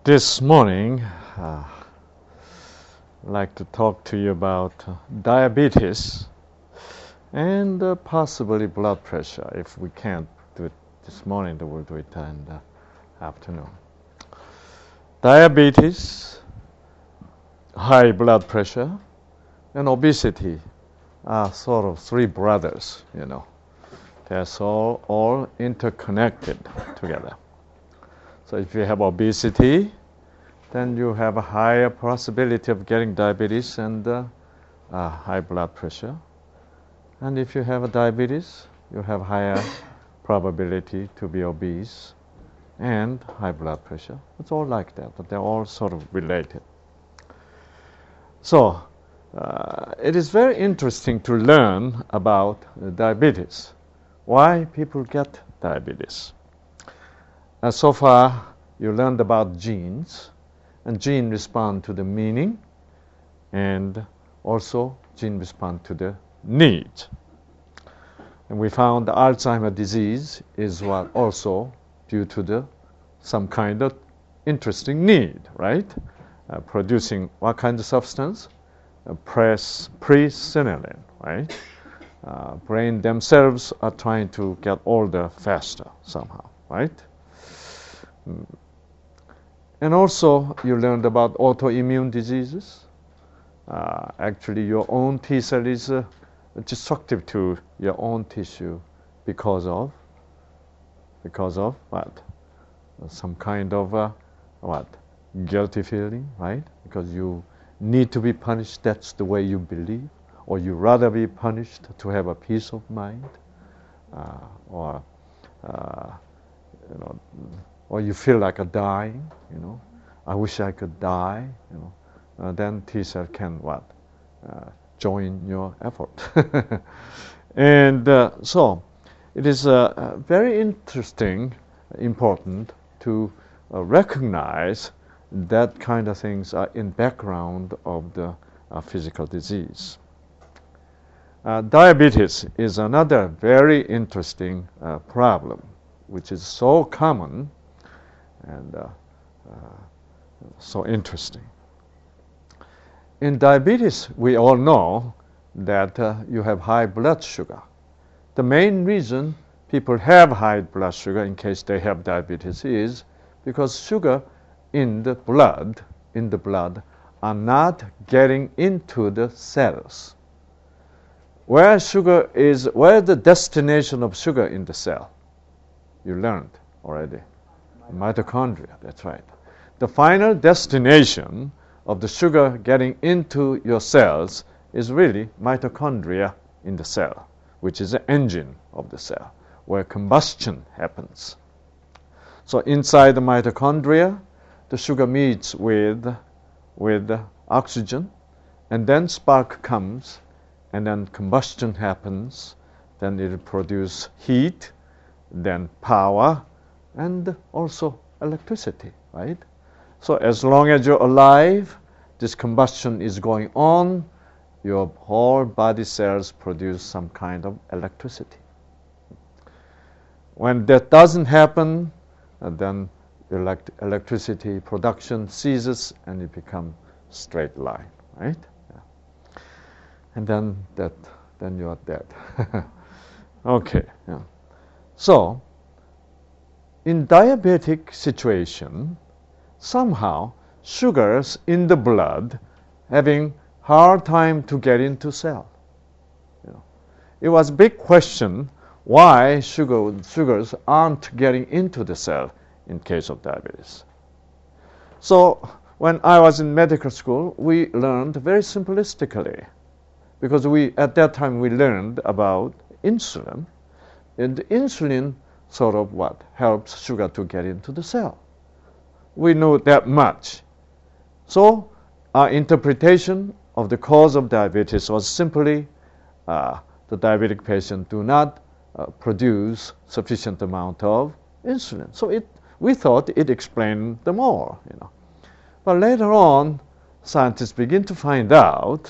This morning, I'd like to talk to you about diabetes and possibly blood pressure. If we can't do it this morning, then we'll do it in the afternoon. Diabetes, high blood pressure, and obesity are sort of three brothers, They're all interconnected together. So if you have obesity, then you have a higher possibility of getting diabetes and high blood pressure. And if you have a diabetes, you have higher probability to be obese and high blood pressure. It's all like that, but they're all sort of related. So it is very interesting to learn about diabetes, why people get diabetes. So far, you learned about genes, and genes respond to the meaning, and also genes respond to the needs. And we found Alzheimer's disease is also due to some kind of interesting need, right? Producing what kind of substance? Presenilin, right? Brain themselves are trying to get older faster somehow, right? And also, you learned about autoimmune diseases. Actually, your own T cell is destructive to your own tissue because of what? Some kind of guilty feeling, right? Because you need to be punished. That's the way you believe, or you rather be punished to have a peace of mind, or you feel like dying, I wish I could die, then T cell can join your effort. And so it is very interesting, important to recognize that kind of things are in background of the physical disease. Diabetes is another very interesting problem, which is so common and so interesting. In diabetes, we all know that you have high blood sugar. The main reason people have high blood sugar in case they have diabetes is because sugar in the blood are not getting into the cells. Where the destination of sugar in the cell? You learned already. Mitochondria, that's right. The final destination of the sugar getting into your cells is really mitochondria in the cell, which is the engine of the cell, where combustion happens. So inside the mitochondria, the sugar meets with oxygen, and then spark comes, and then combustion happens, then it will produce heat, then power, and also electricity, right? So as long as you're alive, this combustion is going on, your whole body cells produce some kind of electricity. When that doesn't happen, then electricity production ceases and it becomes straight line, right? Yeah. And then you are dead. Okay. Yeah. So, in diabetic situation, somehow sugars in the blood having hard time to get into cell. It was a big question why sugars aren't getting into the cell in case of diabetes. So when I was in medical school, we learned very simplistically, because at that time we learned about insulin, and insulin sort of helps sugar to get into the cell. We know that much. So our interpretation of the cause of diabetes was simply the diabetic patient do not produce sufficient amount of insulin. So we thought it explained them all. But later on, scientists begin to find out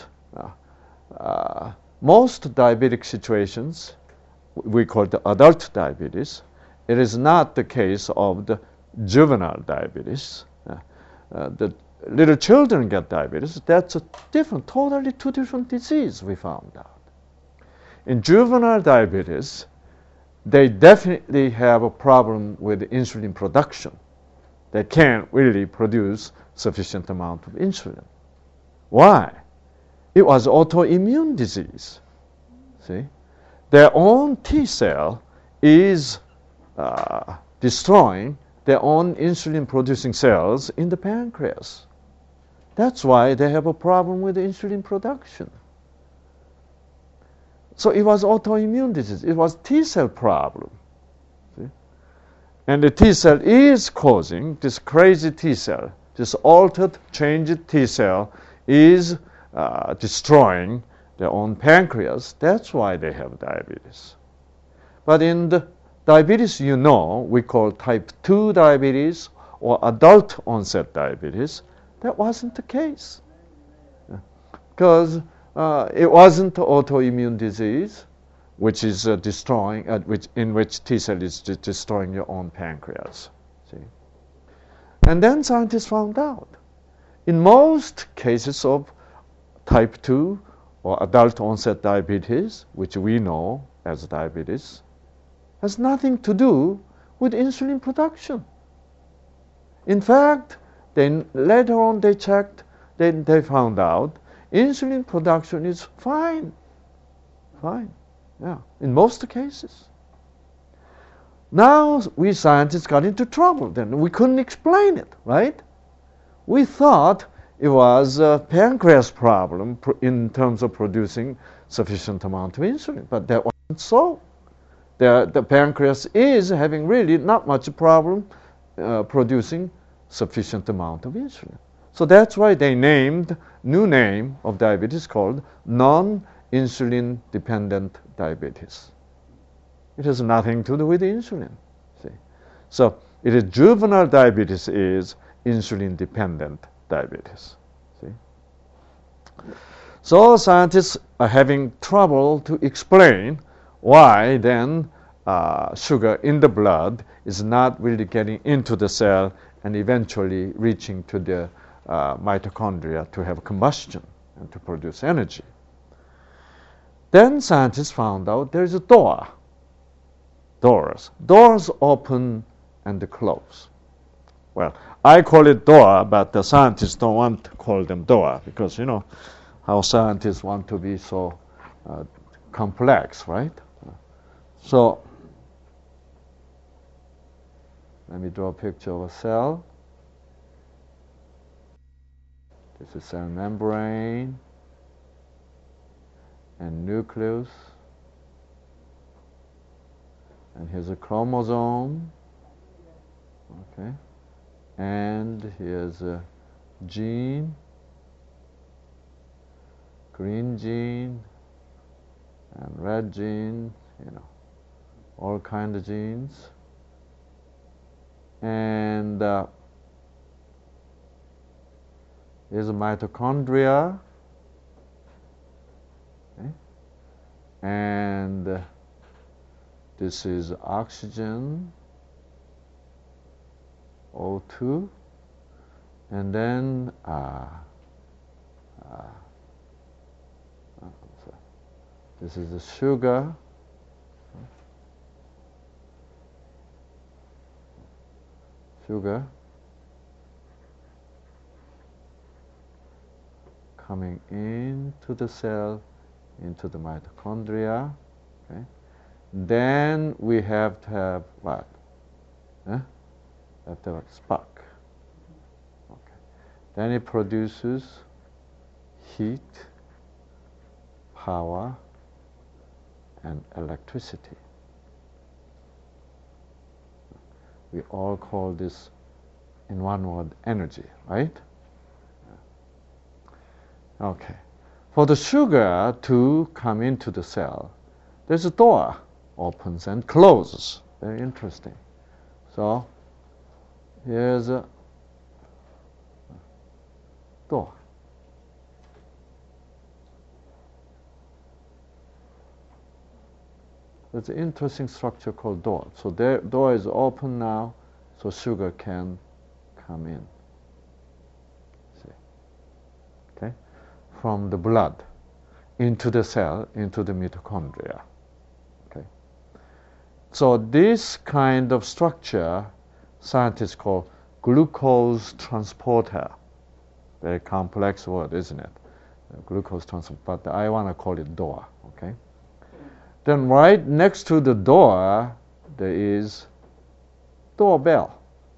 most diabetic situations, we call the adult diabetes, it is not the case of the juvenile diabetes. the little children get diabetes, that's a different, totally two different disease we found out. In juvenile diabetes, they definitely have a problem with insulin production. They can't really produce sufficient amount of insulin. Why? It was autoimmune disease. See? Their own T cell is destroying their own insulin-producing cells in the pancreas. That's why they have a problem with insulin production. So it was autoimmune disease. It was T cell problem. See? And the T cell is causing this crazy T cell, this altered, changed T cell is destroying their own pancreas. That's why they have diabetes. But in the diabetes we call type 2 diabetes or adult onset diabetes. That wasn't the case. Because it wasn't autoimmune disease, which is destroying, in which T cell is destroying your own pancreas. See? And then scientists found out, in most cases of type 2 or adult onset diabetes, which we know as diabetes, has nothing to do with insulin production. In fact, then later on they checked, then they found out insulin production is fine. Fine, yeah, in most cases. Now we scientists got into trouble. Then we couldn't explain it, right? We thought it was a pancreas problem in terms of producing sufficient amount of insulin, but that wasn't so. The pancreas is having really not much problem producing sufficient amount of insulin. So that's why they named new name of diabetes called non-insulin dependent diabetes. It has nothing to do with insulin. See? So it is juvenile diabetes is insulin dependent diabetes. See? So scientists are having trouble to explain why then sugar in the blood is not really getting into the cell and eventually reaching to the mitochondria to have combustion and to produce energy. Then scientists found out there's a door. Doors open and close. Well, I call it door, but the scientists don't want to call them door because you know how scientists want to be so complex, right? So let me draw a picture of a cell. This is cell membrane and nucleus. And here's a chromosome. Okay. And here's a gene, green gene and red gene, you know, all kind of genes. And here's a mitochondria. Okay. And this is oxygen, O2, and then this is the sugar. Sugar coming into the cell, into the mitochondria. Okay. Then we have to have what? We have to have spark. Okay. Then it produces heat, power, and electricity. We all call this, in one word, energy, right? Okay. For the sugar to come into the cell, there's a door, opens and closes. Very interesting. So here's a door. There's an interesting structure called door. So the door is open now, so sugar can come in. from the blood into the cell, into the mitochondria. Okay. So this kind of structure scientists call glucose transporter. Very complex word, isn't it? Glucose transporter, but I want to call it door. Okay. Then right next to the door, there is doorbell.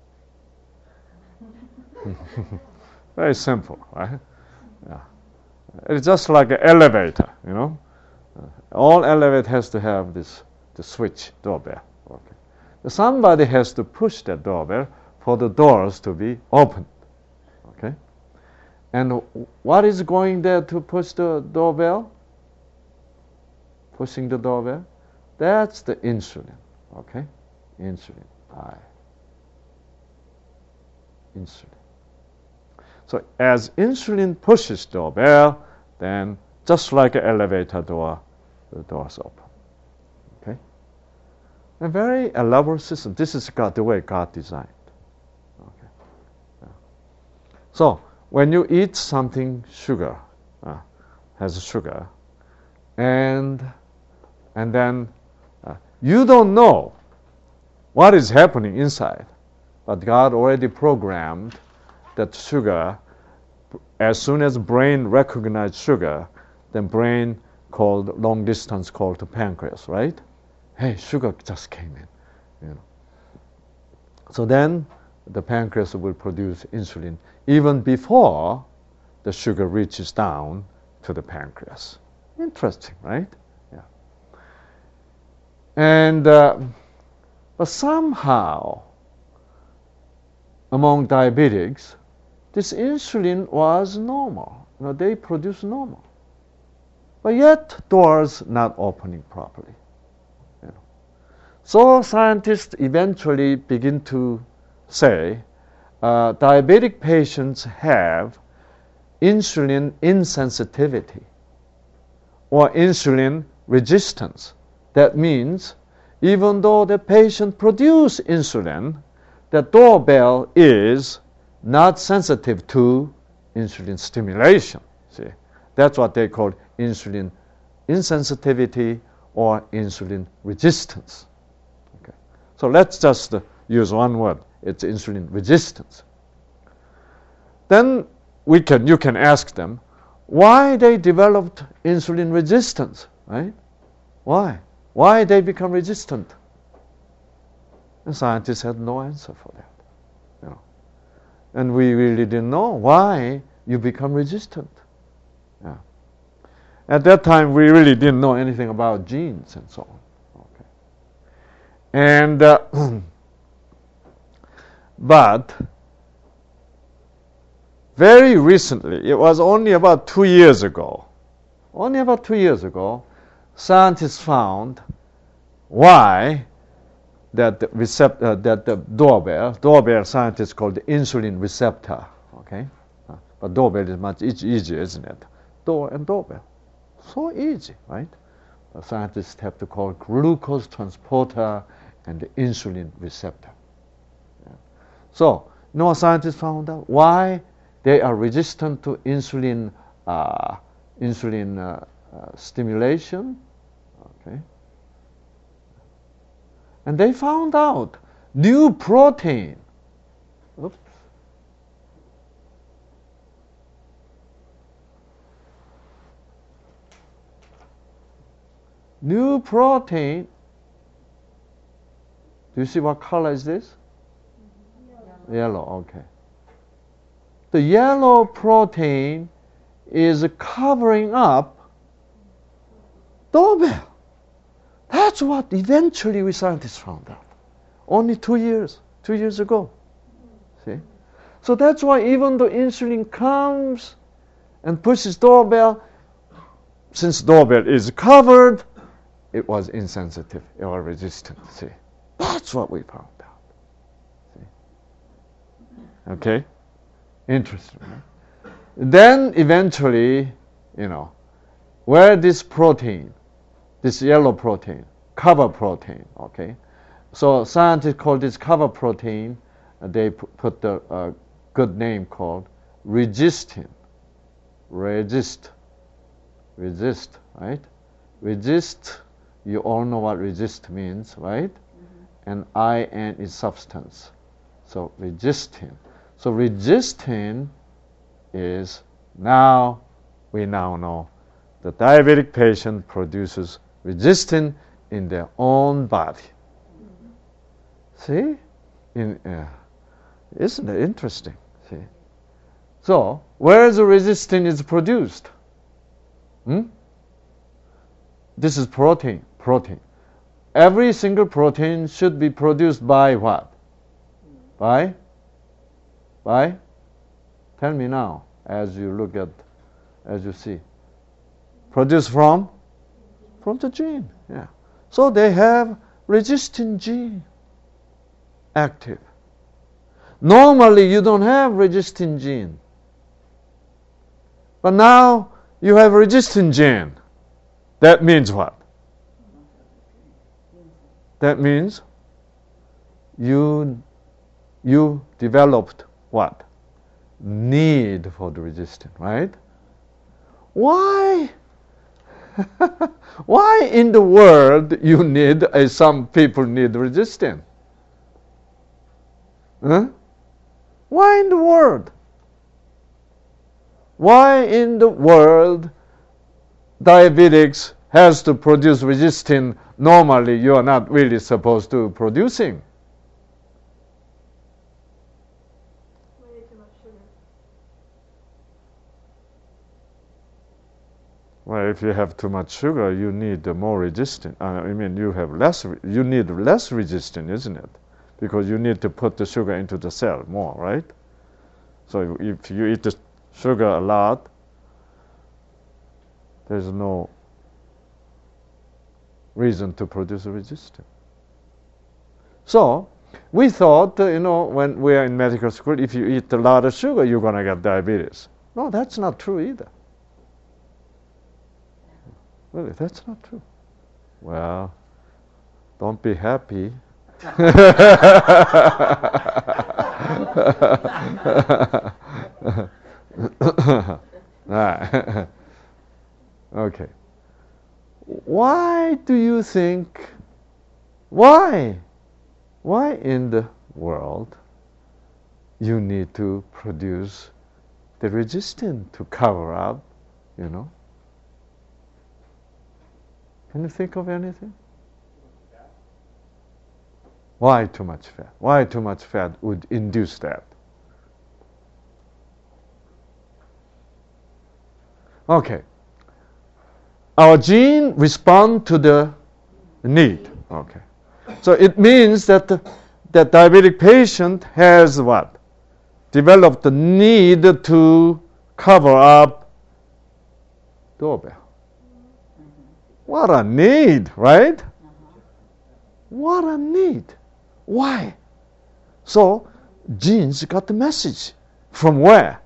Very simple, right? Yeah. It's just like an elevator, you know. All elevator has to have the switch doorbell. Okay. Somebody has to push that doorbell for the doors to be opened. Okay. And what is going there to push the doorbell? Pushing the doorbell? That's the insulin. Okay. Insulin. Insulin. So as insulin pushes the doorbell, then just like an elevator door, the doors open. Okay? A very elaborate system. This is the way God designed. Okay. Yeah. So when you eat something sugar, has sugar, and then you don't know what is happening inside, but God already programmed that sugar. As soon as brain recognized sugar, then brain called long distance call to pancreas, right? Hey, sugar just came in, you know. So then the pancreas will produce insulin even before the sugar reaches down to the pancreas. Interesting, right? Yeah. And but somehow among diabetics, this insulin was normal. You know, they produce normal. But yet, doors not opening properly. You know. So scientists eventually begin to say diabetic patients have insulin insensitivity or insulin resistance. That means even though the patient produces insulin, the doorbell is not sensitive to insulin stimulation. See, that's what they call insulin insensitivity or insulin resistance. Okay. So let's just use one word. It's insulin resistance. Then you can ask them why they developed insulin resistance, right? Why? Why they become resistant? And scientists had no answer for that. You know. And we really didn't know why you become resistant. Yeah. At that time, we really didn't know anything about genes and so on. Okay. And but very recently, it was only about 2 years ago. Only about 2 years ago, scientists found why that the doorbell scientists call the insulin receptor. Okay, but doorbell is much easier, isn't it? Door and doorbell, so easy, right? But scientists have to call glucose transporter and the insulin receptor. Yeah. So, you know what scientists found out? Why they are resistant to insulin stimulation. Okay. And they found out new protein. Oops. New protein. Do you see what color is this? Yellow, okay. The yellow protein is covering up doorbell. That's what eventually we scientists found out. Only 2 years ago. See? So that's why even though insulin comes and pushes doorbell, since doorbell is covered, it was insensitive or resistant. See? That's what we found out. See? Okay? Interesting. Right? Then eventually, you know, where this protein, this yellow protein, cover protein, okay? So scientists call this cover protein, they put the good name called resistin. Resist Resist, right? Resist, you all know what resist means, right? And IN is substance. So resistin. So resistin is we now know the diabetic patient produces resistin in their own body. See? Isn't it interesting? See? So, where the resistin is produced? This is protein. Every single protein should be produced by what? By? Tell me now, as you see. Produced from the gene. Yeah. So they have resistin gene active. Normally you don't have resistin gene. But now you have resistin gene. That means what? That means you developed what? Need for the resistin, right? Why? Why in the world you need, some people need resistin? Huh? Why in the world? Why in the world diabetics has to produce resistin normally you are not really supposed to producing? Way too much sugar. Well, if you have too much sugar, you need more resistin. You need less resistin, isn't it? Because you need to put the sugar into the cell more, right? So if you eat the sugar a lot, there's no reason to produce a resistin. So we thought, when we are in medical school, if you eat a lot of sugar, you're going to get diabetes. No, that's not true either. Really, that's not true. Well, don't be happy. Right. Okay. Why do you think, why in the world you need to produce the resistin to cover up, Can you think of anything? Why too much fat? Why too much fat would induce that? Okay. Our gene respond to the need. Okay. So it means that the diabetic patient has what? Developed the need to cover up doorbell. What a need, right? What a need. Why? So genes got the message. From where?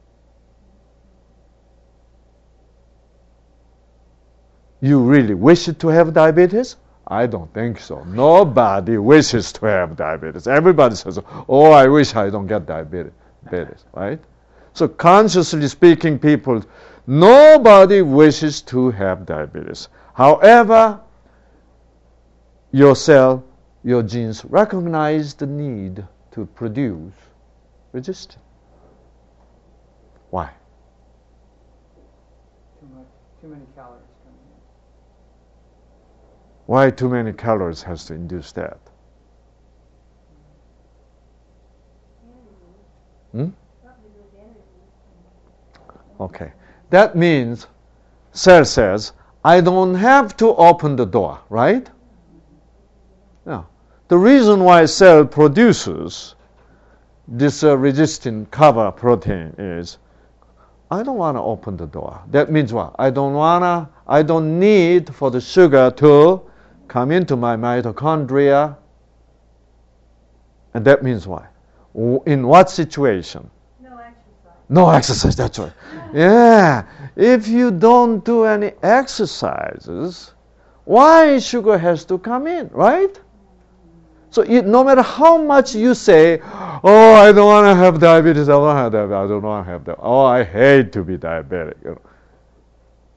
You really wish to have diabetes? I don't think so. Nobody wishes to have diabetes. Everybody says, oh, I wish I don't get diabetes, right? So consciously speaking, people, nobody wishes to have diabetes. However, your cell, your genes recognize the need to produce resistin. Why? Too many calories coming in. Why too many calories has to induce that? Okay. That means cell says, I don't have to open the door, right? Now, the reason why cell produces this resistin cover protein is, I don't want to open the door. That means what? I don't need for the sugar to come into my mitochondria. And that means what? In what situation? No exercise. No exercise, that's right. Yeah. If you don't do any exercises, why sugar has to come in, right? So no matter how much you say, oh, I don't want to have diabetes, I don't want to have diabetes, I don't want to have that. Oh, I hate to be diabetic.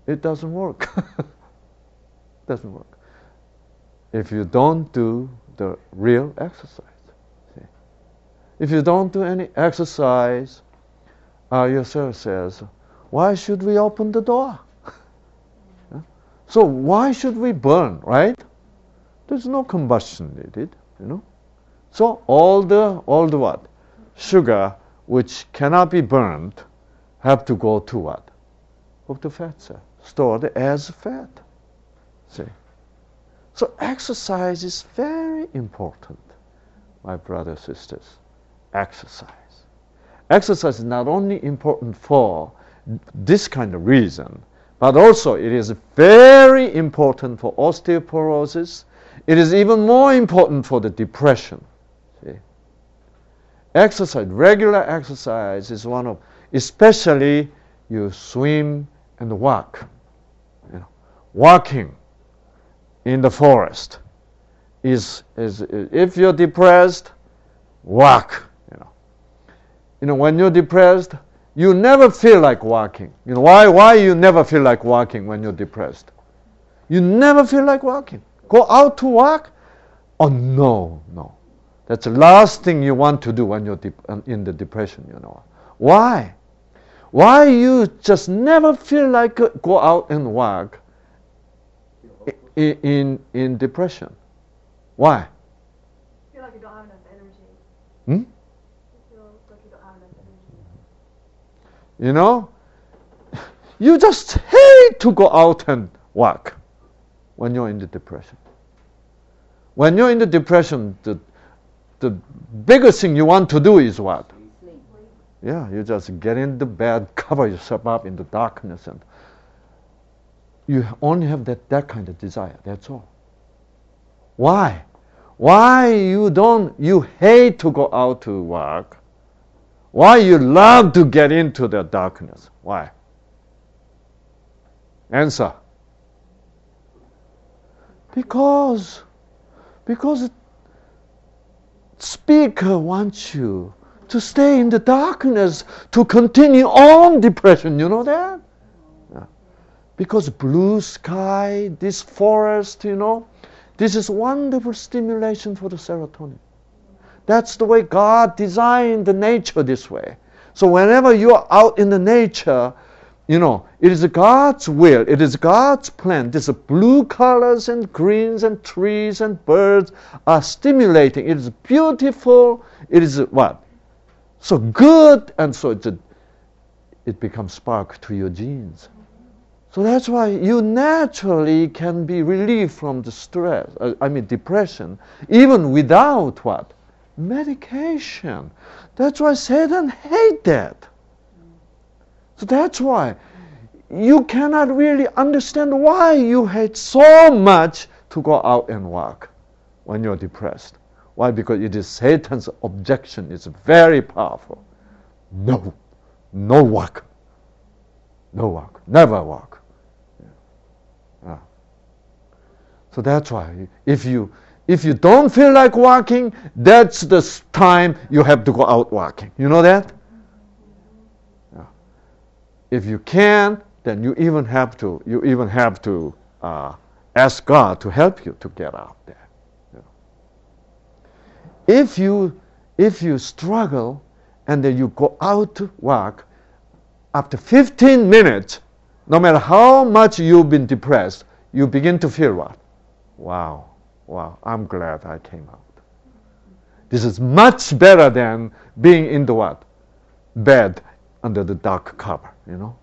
it doesn't work. Doesn't work. If you don't do the real exercise. See? If you don't do any exercise, your cell says, why should we open the door? Yeah? So why should we burn, right? There's no combustion needed, you know. So all the what? Sugar which cannot be burned have to go to what? Go to fat cell, stored as fat. See? So exercise is very important, my brothers and sisters. Exercise. Exercise is not only important for this kind of reason, but also it is very important for osteoporosis. It is even more important for the depression. See? Exercise, regular exercise is one of, especially you swim and walk. You know, walking in the forest is if you're depressed, walk. You know, when you're depressed, you never feel like walking. You know why you never feel like walking when you're depressed? You never feel like walking. Go out to walk? Oh no. That's the last thing you want to do when you're in the depression. You know why? Why you just never feel like go out and walk in depression? Why? I feel like you don't have enough energy. Hmm? I feel like you don't have enough energy. You know, you just hate to go out and walk when you're in the depression. When you're in the depression, the biggest thing you want to do is what? Sleep. Yeah, you just get in the bed, cover yourself up in the darkness, and you only have that kind of desire. That's all. Why? Why you hate to go out to work? Why you love to get into the darkness? Why? Answer. Because speaker wants you to stay in the darkness, to continue on depression. You know that? Yeah. Because blue sky, this forest, you know, this is wonderful stimulation for the serotonin. That's the way God designed the nature this way. So whenever you're out in the nature, you know, it is God's will, it is God's plan. These blue colors and greens and trees and birds are stimulating. It is beautiful. It is what? So good, and so it becomes spark to your genes. So that's why you naturally can be relieved from the stress, depression, even without what? Medication. That's why Satan hates that. So that's why you cannot really understand why you hate so much to go out and walk when you're depressed. Why? Because it is Satan's objection. It's very powerful. No walk. No walk. Never walk. Yeah. So that's why if you don't feel like walking, that's the time you have to go out walking. You know that? Yeah. If you can't, then you even have to ask God to help you to get out there. If you struggle and then you go out to walk, after 15 minutes, no matter how much you've been depressed, you begin to feel what? Wow, I'm glad I came out. This is much better than being in the what? Bed under the dark cover, you know?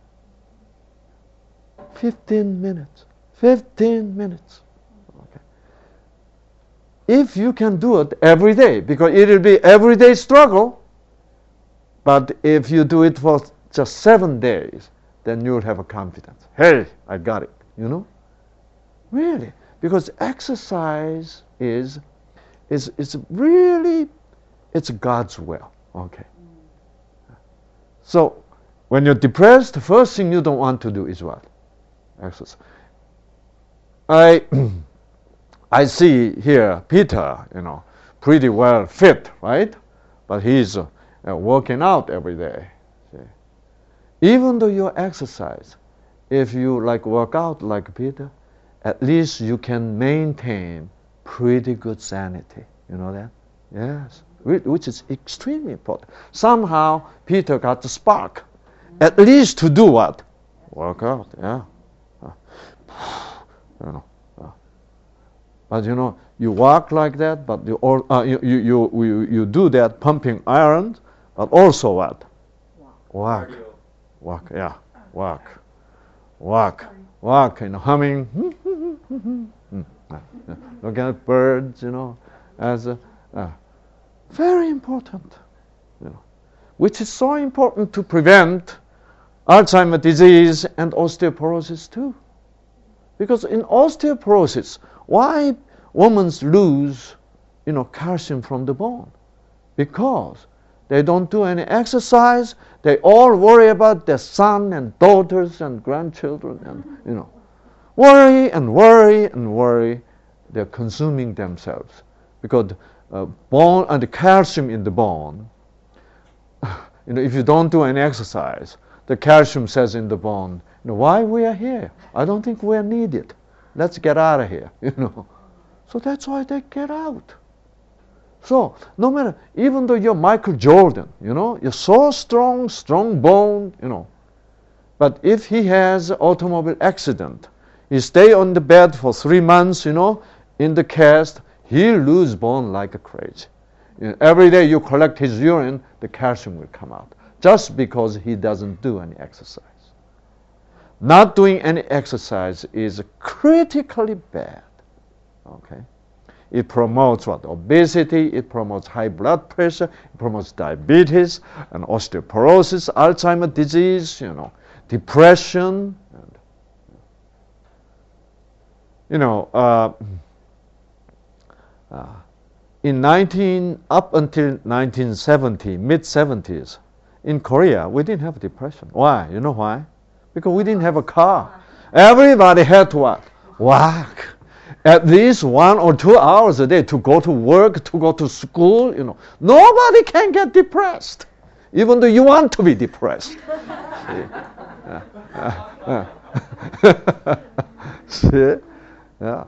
15 minutes. Okay. If you can do it every day, because it will be everyday struggle, but if you do it for just 7 days, then you'll have a confidence. Hey, I got it, you know? Really, because exercise is really, it's God's will, okay? So, when you're depressed, the first thing you don't want to do is what? Exercise. I see here Peter, you know, pretty well fit, right? But he's working out every day. See? Even though you exercise, if you like work out like Peter, at least you can maintain pretty good sanity. You know that? Yes. Which is extremely important. Somehow Peter got the spark, at least to do what? Work out. Yeah. You know. But you know, you walk like that, but you do that pumping iron, but also what? Walk. Walk. Yeah. Walk. You know, humming. Look at birds. You know, as a very important. You know, which is so important to prevent Alzheimer's disease and osteoporosis too. Because in osteoporosis, why women lose, you know, calcium from the bone? Because they don't do any exercise. They all worry about their son and daughters and grandchildren, and you know, worry and worry and worry. They're consuming themselves because bone and the calcium in the bone. You know, if you don't do any exercise, the calcium says in the bone, you know, why we are here? I don't think we are needed. Let's get out of here. You know, so that's why they get out. So no matter, even though you're Michael Jordan, you know, you're so strong bone, you know, but if he has an automobile accident, he stay on the bed for 3 months, you know, in the cast, he'll lose bone like a crazy. You know, every day you collect his urine, the calcium will come out, just because he doesn't do any exercise. Not doing any exercise is critically bad. Okay? It promotes what? Obesity, it promotes high blood pressure, it promotes diabetes and osteoporosis, Alzheimer's disease, you know, depression. And, you know, up until 1970, mid-70s, in Korea, we didn't have depression. Why? You know why? Because we didn't have a car. Everybody had to what? Walk. At least 1 or 2 hours a day to go to work, to go to school, you know. Nobody can get depressed, even though you want to be depressed. See? Yeah.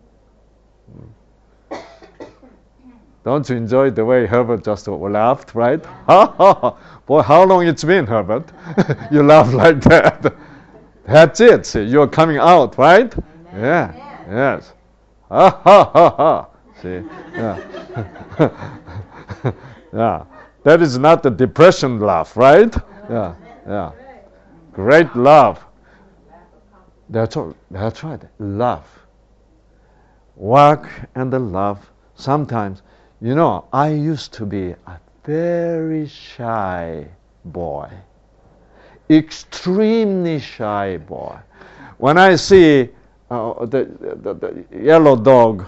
Don't you enjoy the way Herbert just laughed, right? Boy, how long it's been, Herbert? You laugh like that. That's it. See, you're coming out, right? Yeah. Yes. See? Yeah. Yeah. That is not the depression laugh, right? Yeah. Yeah. Great laugh. That's all. That's right. Laugh. Work and the laugh. Sometimes, you know, I used to be a very shy boy. Extremely shy boy. When I see the yellow dog,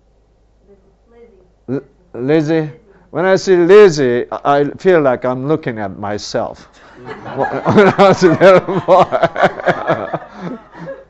Lizzie. When I see Lizzie, I feel like I'm looking at myself. When I was a little boy.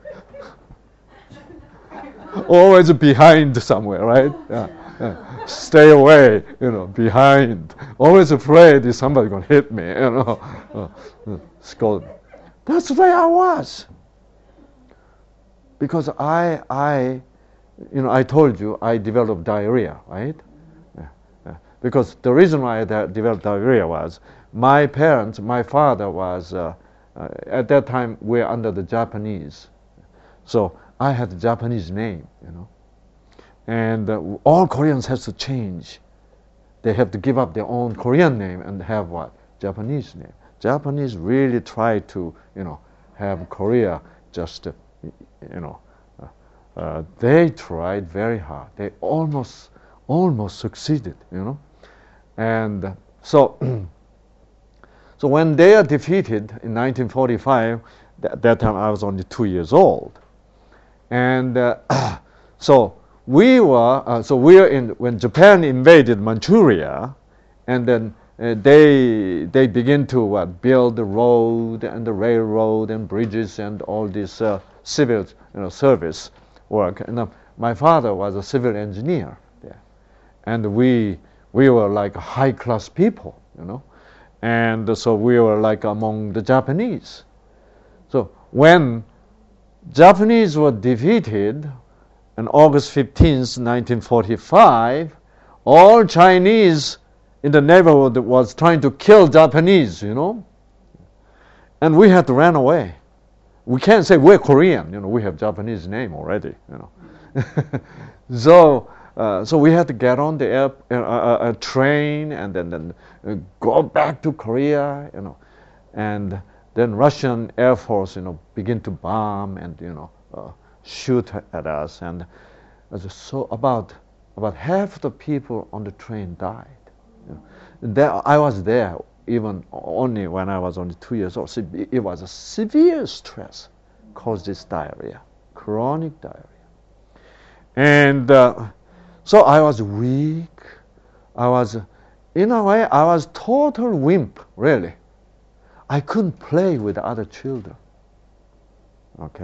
Always behind somewhere, right? Yeah, yeah. Stay away, you know, behind. Always afraid is somebody going to hit me, you know. Scold. That's the way I was. Because I told you I developed diarrhea, right? Because the reason why I developed diarrhea was my father was, at that time we were under the Japanese. So I had a Japanese name, you know. And all Koreans have to change. They have to give up their own Korean name and have what? Japanese name. Japanese really try to, you know, have Korea just, you know, they tried very hard. They almost succeeded, you know. And so when they are defeated in 1945, that time I was only 2 years old. And so we were in when Japan invaded Manchuria, and then they begin to build the road and the railroad and bridges and all this civil, you know, service work. And my father was a civil engineer there, and we were like high class people, you know, and so we were like among the Japanese. So when Japanese were defeated on August 15th, 1945, all Chinese in the neighborhood was trying to kill Japanese, and we had to run away. We can't say we're Korean, we have Japanese name already, So we had to get on the a train and then go back to Korea, and then Russian Air Force, begin to bomb and shoot at us, and so about half the people on the train died. I was there even only when I was only 2 years old. So it was a severe stress caused this diarrhea, chronic diarrhea. And so I was weak. In a way, I was total wimp, really. I couldn't play with other children. Okay.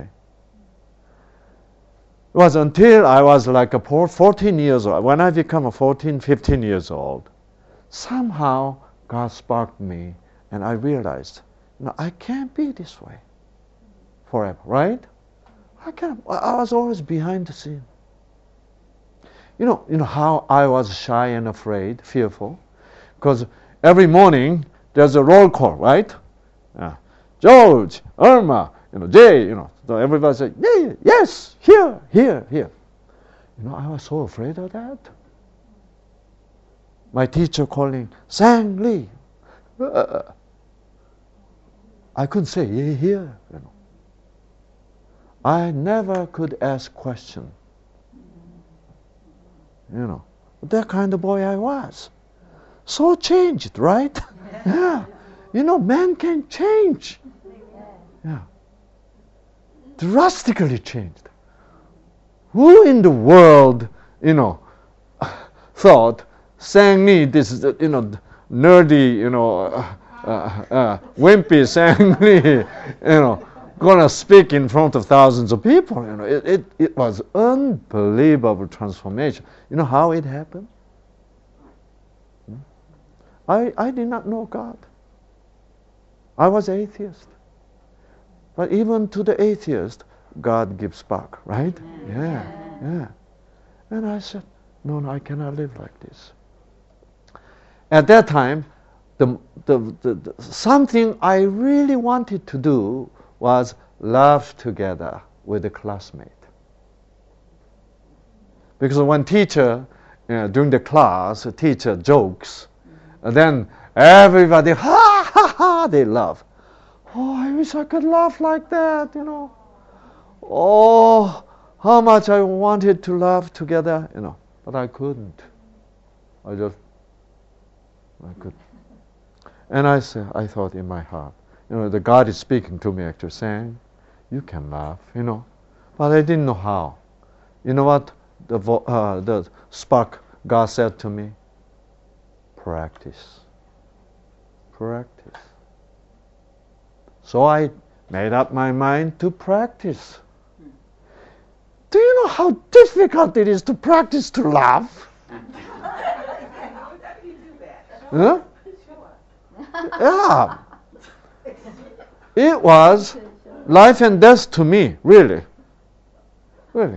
It was until I was like 14 years old. When I became 14, 15 years old, somehow God sparked me, and I realized, I can't be this way forever, right? I can't. I was always behind the scene. You know how I was shy and afraid, fearful, because every morning there's a roll call, right? George, Irma, Jay, so everybody said, yeah, yes, here. I was so afraid of that. My teacher calling, Sang Lee. I couldn't say, yeah, here. I never could ask question. That kind of boy I was. So changed, right? Yeah. Man can change. Yeah. Drastically changed. Who in the world, thought Sang Lee, this is, nerdy, wimpy Sang Lee, gonna speak in front of thousands of people. It was unbelievable transformation. You know how it happened? I did not know God. I was atheist. But even to the atheist, God gives spark, right? Yeah. And I said, no, I cannot live like this. At that time, the something I really wanted to do was laugh together with a classmate. Because when teacher, during the class, teacher jokes, and then everybody, ha, ha, ha, they laugh. Oh, I wish I could laugh like that, Oh, how much I wanted to laugh together, but I couldn't. I couldn't. And I thought in my heart, the God is speaking to me actually, saying, you can laugh, but I didn't know how. You know what the spark God said to me? Practice. So I made up my mind to practice. Do you know how difficult it is to practice to laugh? Huh? Yeah. It was life and death to me, really. Really.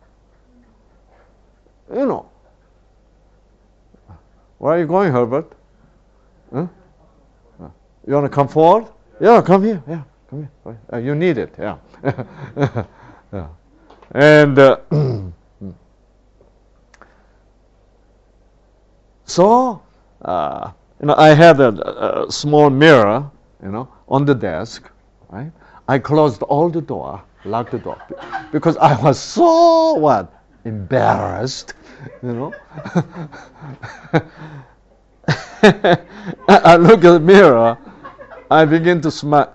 Where are you going, Herbert? Huh? You want to come forward? Yeah, come here. Yeah, come here. You need it. Yeah. Yeah. And so, I had a small mirror, on the desk, right? I closed all the door, locked the door, because I was so embarrassed, I look at the mirror, I begin to smile.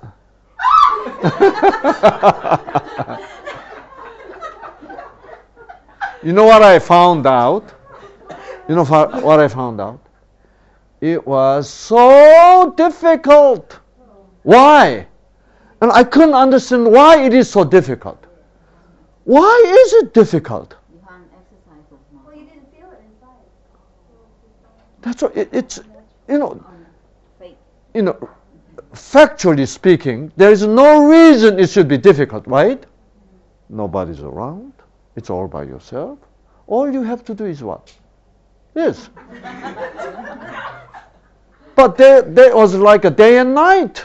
You know what I found out? What I found out? It was so difficult. Why? And I couldn't understand why it is so difficult. Why is it difficult? You can't exercise as much. Well, you didn't feel it inside. That's what it's, Fake. factually speaking, there is no reason it should be difficult, right? Nobody's around. It's all by yourself. All you have to do is what? This. But there was like a day and night.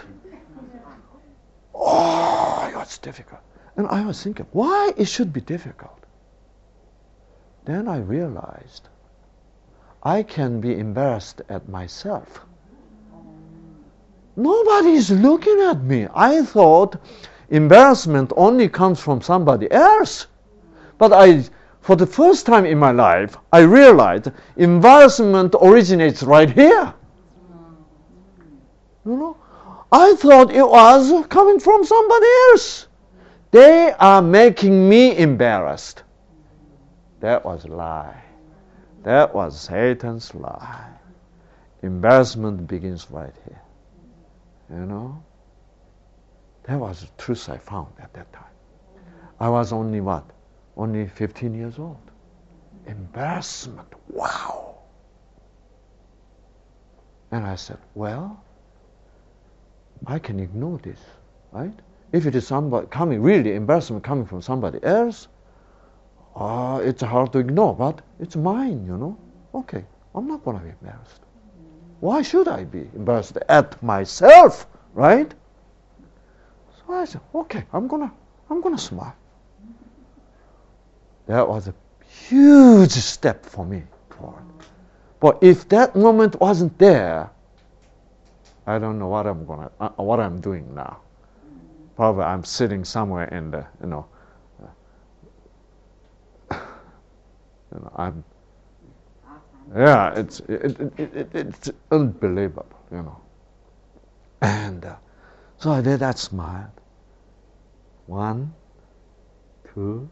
Oh, it was difficult. And I was thinking, why it should be difficult? Then I realized I can be embarrassed at myself. Nobody is looking at me. I thought embarrassment only comes from somebody else. But for the first time in my life, I realized embarrassment originates right here. You know, I thought it was coming from somebody else. They are making me embarrassed. That was a lie. That was Satan's lie. Embarrassment begins right here. You know? That was the truth I found at that time. I was only what? Only 15 years old. Embarrassment. Wow. And I said, well, I can ignore this, right? If it is somebody coming, really embarrassment coming from somebody else, it's hard to ignore, but it's mine, you know. Okay, I'm not going to be embarrassed. Why should I be embarrassed at myself, right? So I said, okay, I'm gonna smile. That was a huge step for me forward. But if that moment wasn't there, I don't know what I'm doing now. Probably I'm sitting somewhere in the, I'm. Yeah, it's unbelievable, you know. And so I did that smile. 1, 2.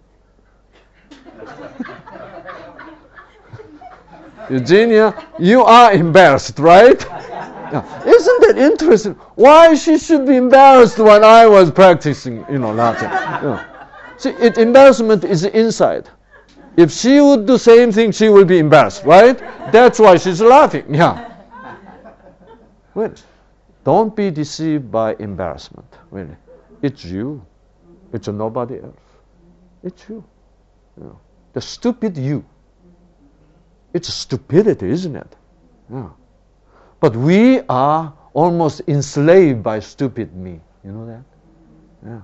Eugenia, you are embarrassed, right? Yeah. Isn't it interesting? Why she should be embarrassed when I was practicing, Latin? See, embarrassment is inside. If she would do the same thing, she will be embarrassed, right? That's why she's laughing. Yeah. Wait. Don't be deceived by embarrassment. Really. It's you. It's nobody else. It's you. The stupid you. It's stupidity, isn't it? Yeah. But we are almost enslaved by stupid me. You know that? Yeah.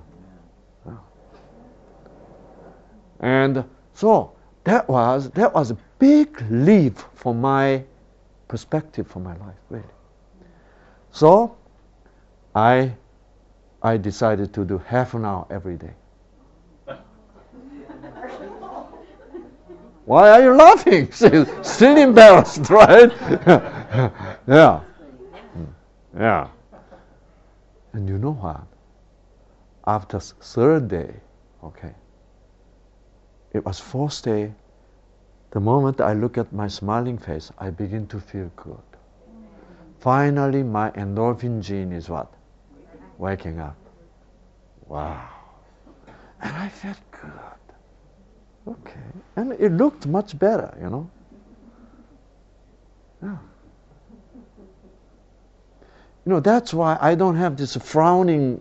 And so that was a big leap for my perspective for my life, really. So I decided to do half an hour every day. Why are you laughing? Still embarrassed, right? Yeah. Yeah. And you know what? After third day, okay, it was fourth day, the moment I look at my smiling face, I begin to feel good. Finally, my endorphin gene is what? Waking up. Wow. And I felt good. Okay. And it looked much better, Yeah. That's why I don't have this frowning,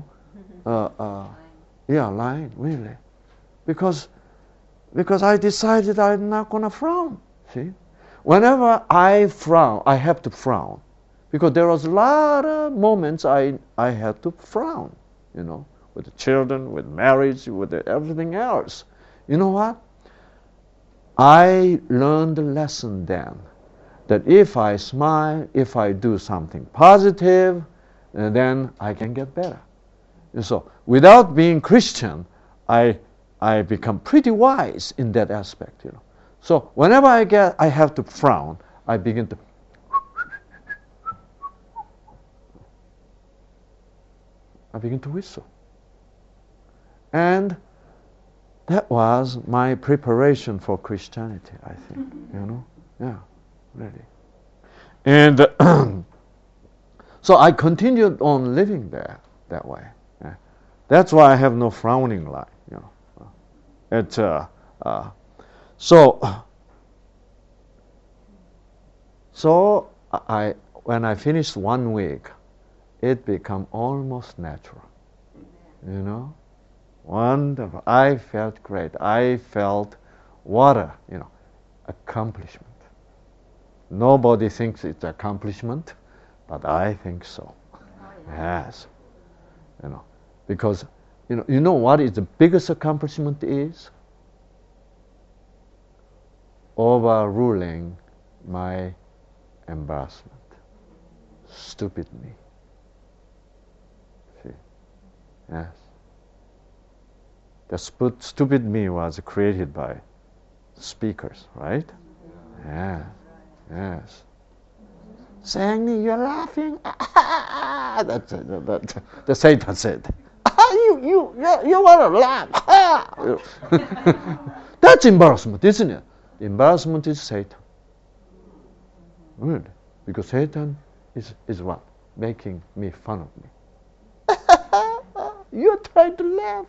line, really. Because I decided I'm not going to frown, see? Whenever I frown, I have to frown. Because there was a lot of moments I had to frown, with the children, with marriage, with everything else. You know what? I learned the lesson then that if I smile, if I do something positive, then I can get better. And so, without being Christian, I become pretty wise in that aspect. So whenever I have to frown, I begin to. I begin to whistle. And that was my preparation for Christianity, I think. Yeah, really. And so I continued on living there that way. Yeah. That's why I have no frowning line. So when I finished 1 week, it become almost natural. You know? Wonderful. I felt great. I felt what a, accomplishment. Nobody thinks it's accomplishment, but I think so. Yes. Because you know what is the biggest accomplishment is? Overruling my embarrassment. Stupid me. See? Yes. The stupid me was created by speakers, right? Yeah. Yes. Saying you're laughing. That's it. The Satan said. You want to laugh. That's embarrassment, isn't it? The embarrassment is Satan. Really? Because Satan is what? Making me fun of me. You're trying to laugh.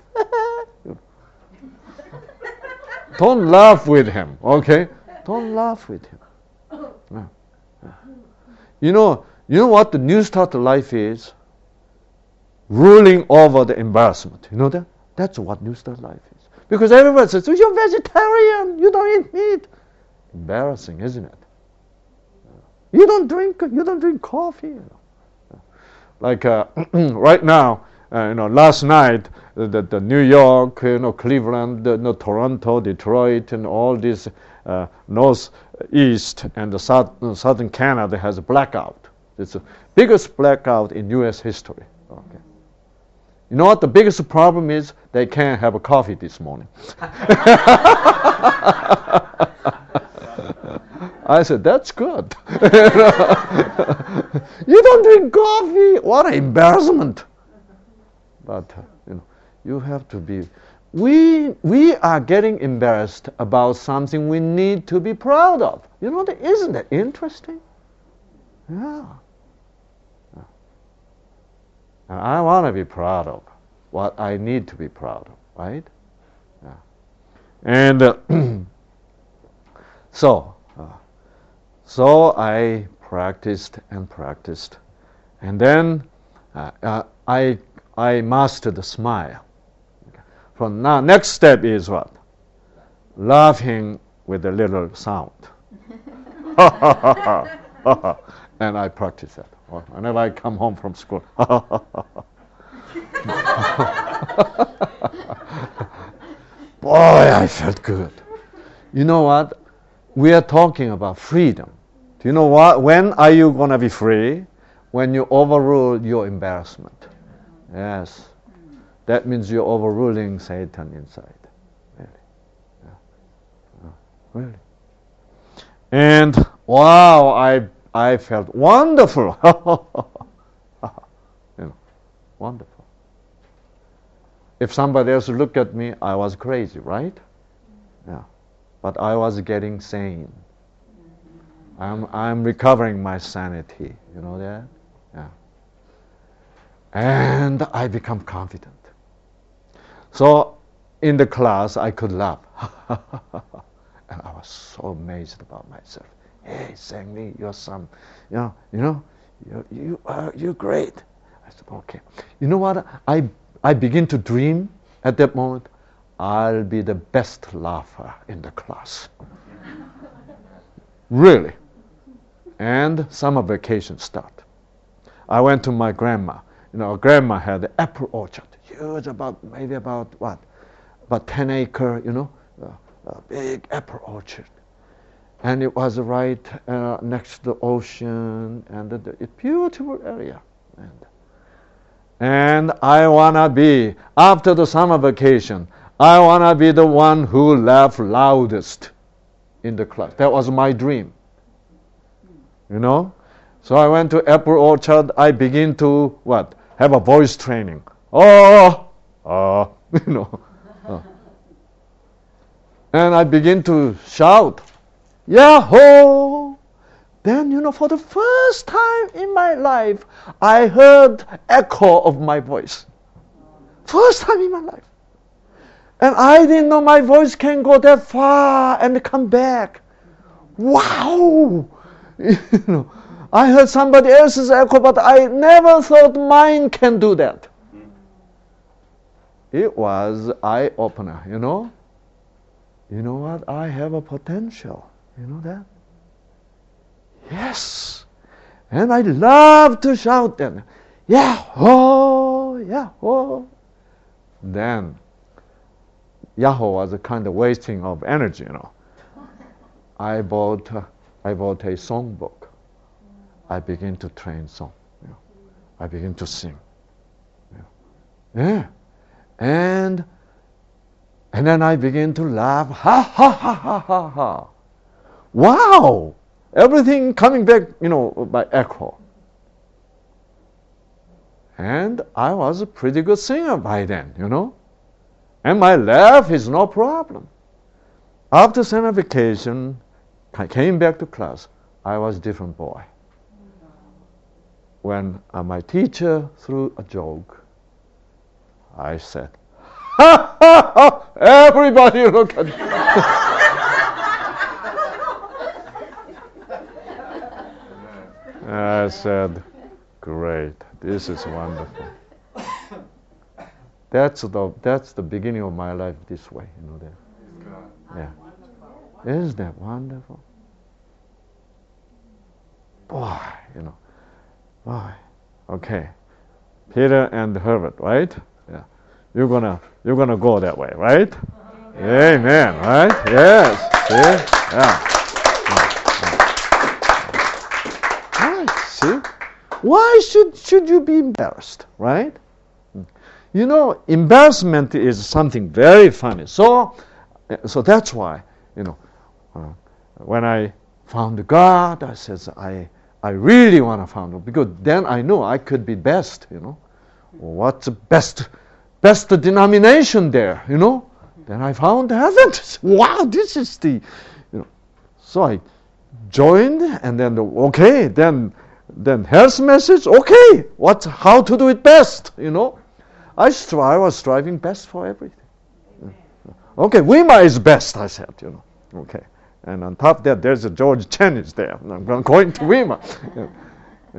Don't laugh with him, okay? Don't laugh with him. No. You know what the new start of life is? Ruling over the embarrassment. You know that? That's what new start life is. Because everybody says, you're vegetarian, you don't eat meat. Embarrassing, isn't it? You don't drink coffee. Like right now, last night, the New York, Cleveland, Toronto, Detroit, and all this northeast and the southern Canada has a blackout. It's the biggest blackout in U.S. history. Okay. You know what the biggest problem is? They can't have a coffee this morning. I said, that's good. You don't drink coffee? What an embarrassment. But, you have to be... We are getting embarrassed about something we need to be proud of. Isn't that interesting? Yeah. And I want to be proud of what I need to be proud of, right? Yeah. And so I practiced and practiced, and then I mastered the smile. From now, next step is what? Laughing with a little sound. And I practice that. Whenever I come home from school. Boy, I felt good. You know what? We are talking about freedom. Do you know what? When are you going to be free? When you overrule your embarrassment. Yes. That means you're overruling Satan inside. Really. Yeah. Really. And wow, I felt wonderful. Wonderful. If somebody else looked at me, I was crazy, right? Yeah. But I was getting sane. I'm recovering my sanity. You know that? Yeah. And I become confident. So in the class, I could laugh. And I was so amazed about myself. Hey, Sang-Li, you're you're great. I said, okay. You know what? I begin to dream at that moment. I'll be the best laugher in the class. Really. And summer vacation start. I went to my grandma. Grandma had an apple orchard. Huge, about 10 acre, a big apple orchard. And it was right next to the ocean, and a beautiful area. And I want to be, after the summer vacation, I want to be the one who laughed loudest in the class. That was my dream. So I went to apple orchard. I begin to, have a voice training. And I begin to shout, Yahoo! Then, for the first time in my life, I heard echo of my voice. First time in my life. And I didn't know my voice can go that far and come back. Wow! I heard somebody else's echo, but I never thought mine can do that. It was eye-opener, you know. You know what? I have a potential. You know that? Yes. And I love to shout then. Yahoo! Yahoo! Then, Yahoo was a kind of wasting of energy, you know. I bought a songbook. I begin to train song. You know. I begin to sing. You know. Yeah. And then I begin to laugh. Ha ha ha ha ha ha. Wow! Everything coming back, you know, by echo. And I was a pretty good singer by then, you know. And my laugh is no problem. After summer vacation, I came back to class. I was a different boy. When my teacher threw a joke, I said, ha ha ha! Everybody look at me. I said, great, this is wonderful. That's the beginning of my life this way, you know that. Yeah. Isn't that wonderful? Boy, you know. Boy. Okay. Peter and Herbert, right? Yeah. You're gonna go that way, right? Amen, right? Yes. See? Yeah. See? Why should you be embarrassed, right? You know, embarrassment is something very funny. So that's why, you know, when I found God, I says, I really want to find God, because then I know I could be best, you know. What's the best denomination there, you know? Then I found heaven. Wow, this is the, you know. So I joined, and then then health message. Okay, how to do it best, you know? I was striving best for everything. Okay, Wima is best, I said, you know. Okay, and on top of that, there's a George Chen is there. I'm going to Wima. Yeah.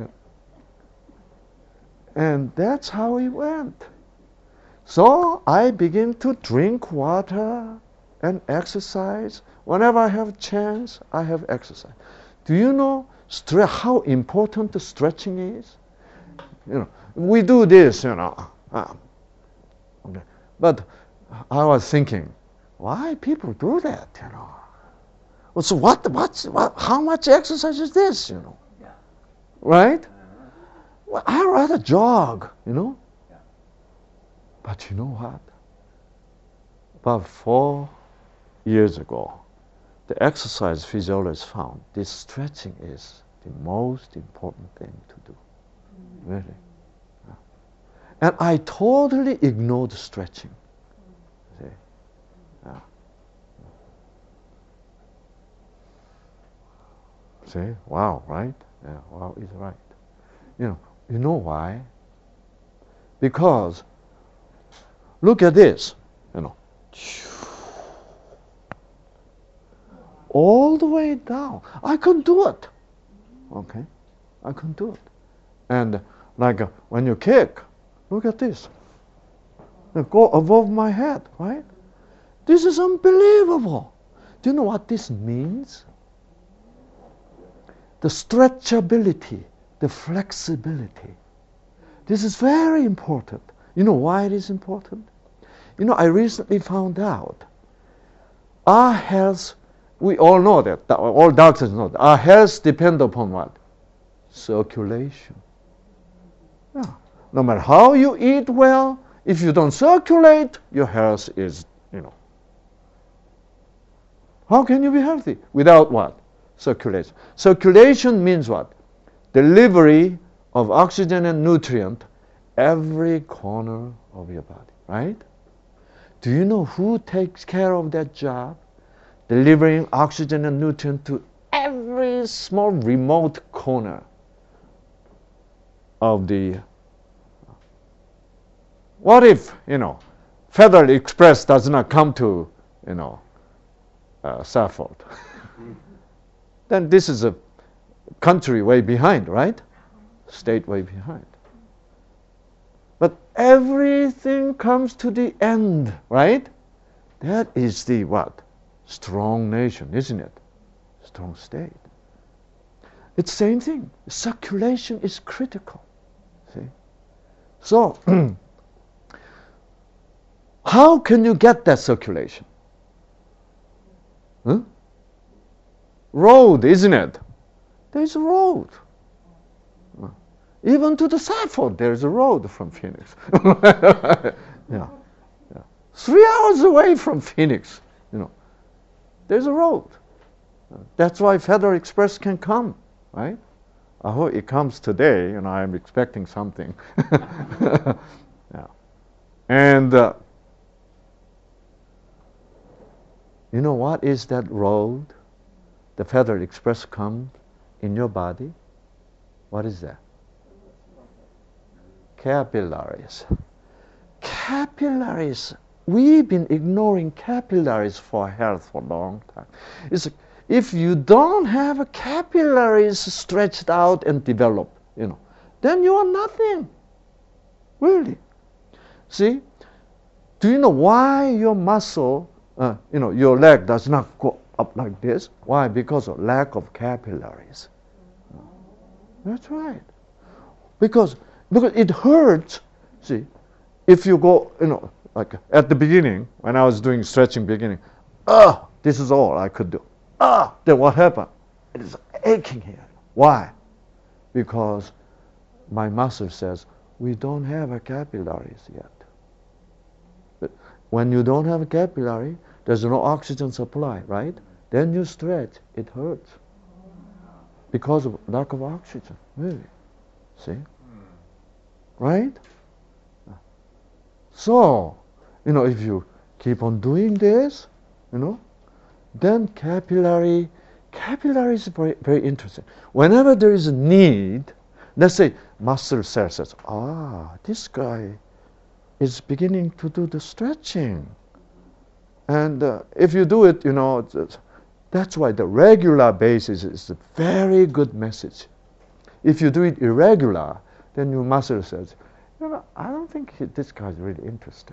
And that's how it went. So I begin to drink water and exercise. Whenever I have a chance, I have exercise. Do you know how important the stretching is? You know, we do this, you know. Okay. But I was thinking, why people do that, you know? Well, so how much exercise is this, you know? Yeah. Right? Well, I'd rather jog, you know? Yeah. But you know what? About 4 years ago, the exercise physiologists found this stretching is the most important thing to do. Really. Yeah. And I totally ignored stretching. See? Yeah. See? Wow, right? Yeah, wow is right. You know why? Because look at this, you know. All the way down. I couldn't do it. Okay? I couldn't do it. And like when you kick, look at this. You go above my head, right? This is unbelievable. Do you know what this means? The stretchability, the flexibility. This is very important. You know why it is important? You know, I recently found out our health, we all know that, all doctors know that, our health depends upon what? Circulation. Yeah. No matter how you eat well, if you don't circulate, your health is, you know. How can you be healthy? Without what? Circulation. Circulation means what? Delivery of oxygen and nutrient every corner of your body, right? Do you know who takes care of that job? Delivering oxygen and nutrient to every small remote corner of the... What if, you know, Federal Express does not come to, you know, Safford? Then this is country way behind, right? State way behind. But everything comes to the end, right? That is the what? Strong nation, isn't it? Strong state. It's same thing. Circulation is critical. See? So, how can you get that circulation? Huh? Road, isn't it? There's a road. Even to the Safford, there's a road from Phoenix. Yeah. 3 hours away from Phoenix, there's a road. That's why Federal Express can come, right? I hope it comes today, I'm expecting something. Yeah. And what is that road? The Federal Express comes in your body. What is that? Capillaries. Capillaries. We've been ignoring capillaries for health for a long time. If you don't have a capillaries stretched out and developed, then you are nothing. Really. See? Do you know why your muscle, your leg does not go up like this? Why? Because of lack of capillaries. That's right. Because it hurts. See, if you go, like at the beginning, when I was doing stretching beginning, this is all I could do. Then what happened? It is aching here. Why? Because my muscle says, we don't have a capillaries yet. But when you don't have a capillary, there's no oxygen supply, right? Then you stretch, it hurts. Because of lack of oxygen, really. See? Right? So, if you keep on doing this, then capillary is very, very interesting. Whenever there is a need, let's say muscle cell says, this guy is beginning to do the stretching. And if you do it, that's why the regular basis is a very good message. If you do it irregular, then your muscle says, I don't think this guy's really interested,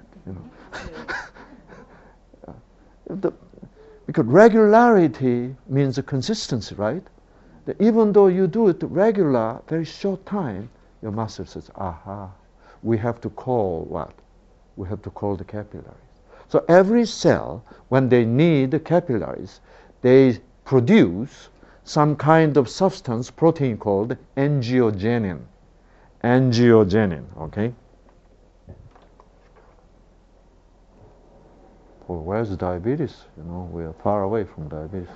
Because regularity means a consistency, right? That even though you do it regular, very short time, your muscle says, we have to call what? We have to call the capillaries. So every cell, when they need the capillaries, they produce some kind of substance, protein called angiogenin. Angiogenin, okay? Well, where's diabetes? We are far away from diabetes.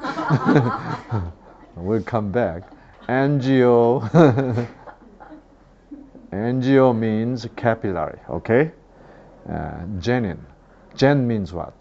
We'll come back. Angio means capillary, okay? Genin. Gen means what?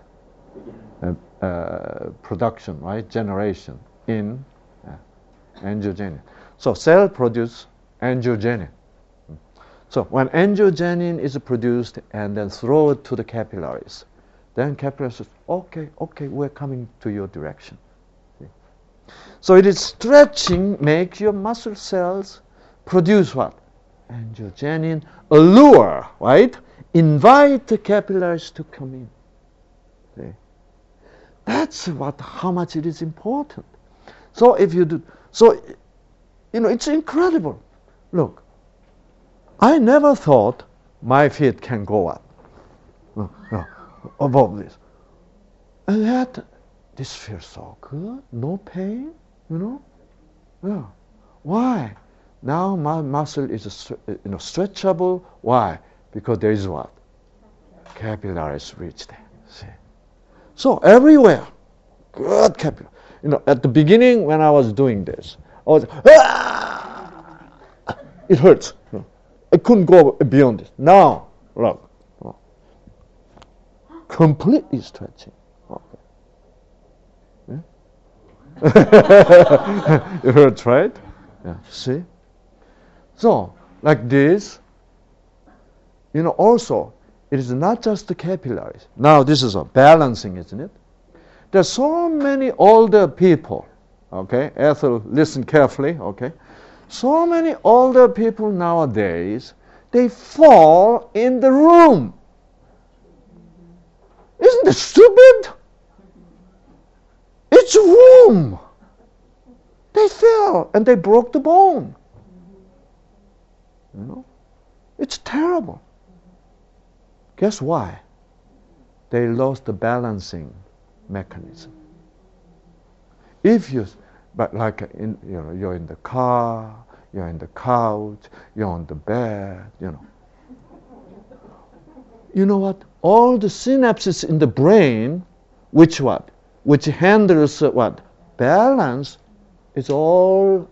Production, right? Generation. Angiogenin. So cell produce angiogenin. So when angiogenin is produced and then throw it to the capillaries, then capillaries says, okay, we're coming to your direction. See? So it is stretching makes your muscle cells produce what? Angiogenin, allure, right? Invite the capillaries to come in. See? That's how much it is important. So if you do, it's incredible. Look, I never thought my feet can go up above this. And yet, this feels so good, no pain, Yeah. Why? Now my muscle is stretchable. Why? Because there is what? Capillaries reach there. See? So everywhere, good capillary. At the beginning when I was doing this, I was, it hurts. I couldn't go beyond this. Now, look, completely stretching. Okay. Yeah? It hurts, right? Yeah. See? So, like this, also, it is not just the capillaries. Now, this is a balancing, isn't it? There's so many older people, Okay, Ethel, listen carefully. Okay, so many older people nowadays, they fall in the room. Isn't it stupid? It's a room. They fell and they broke the bone. You know, it's terrible. Guess why? They lost the balancing mechanism. If you, but like you're in the car, you're in the couch, you're on the bed, You know what? All the synapses in the brain, which handles what? Balance, is all,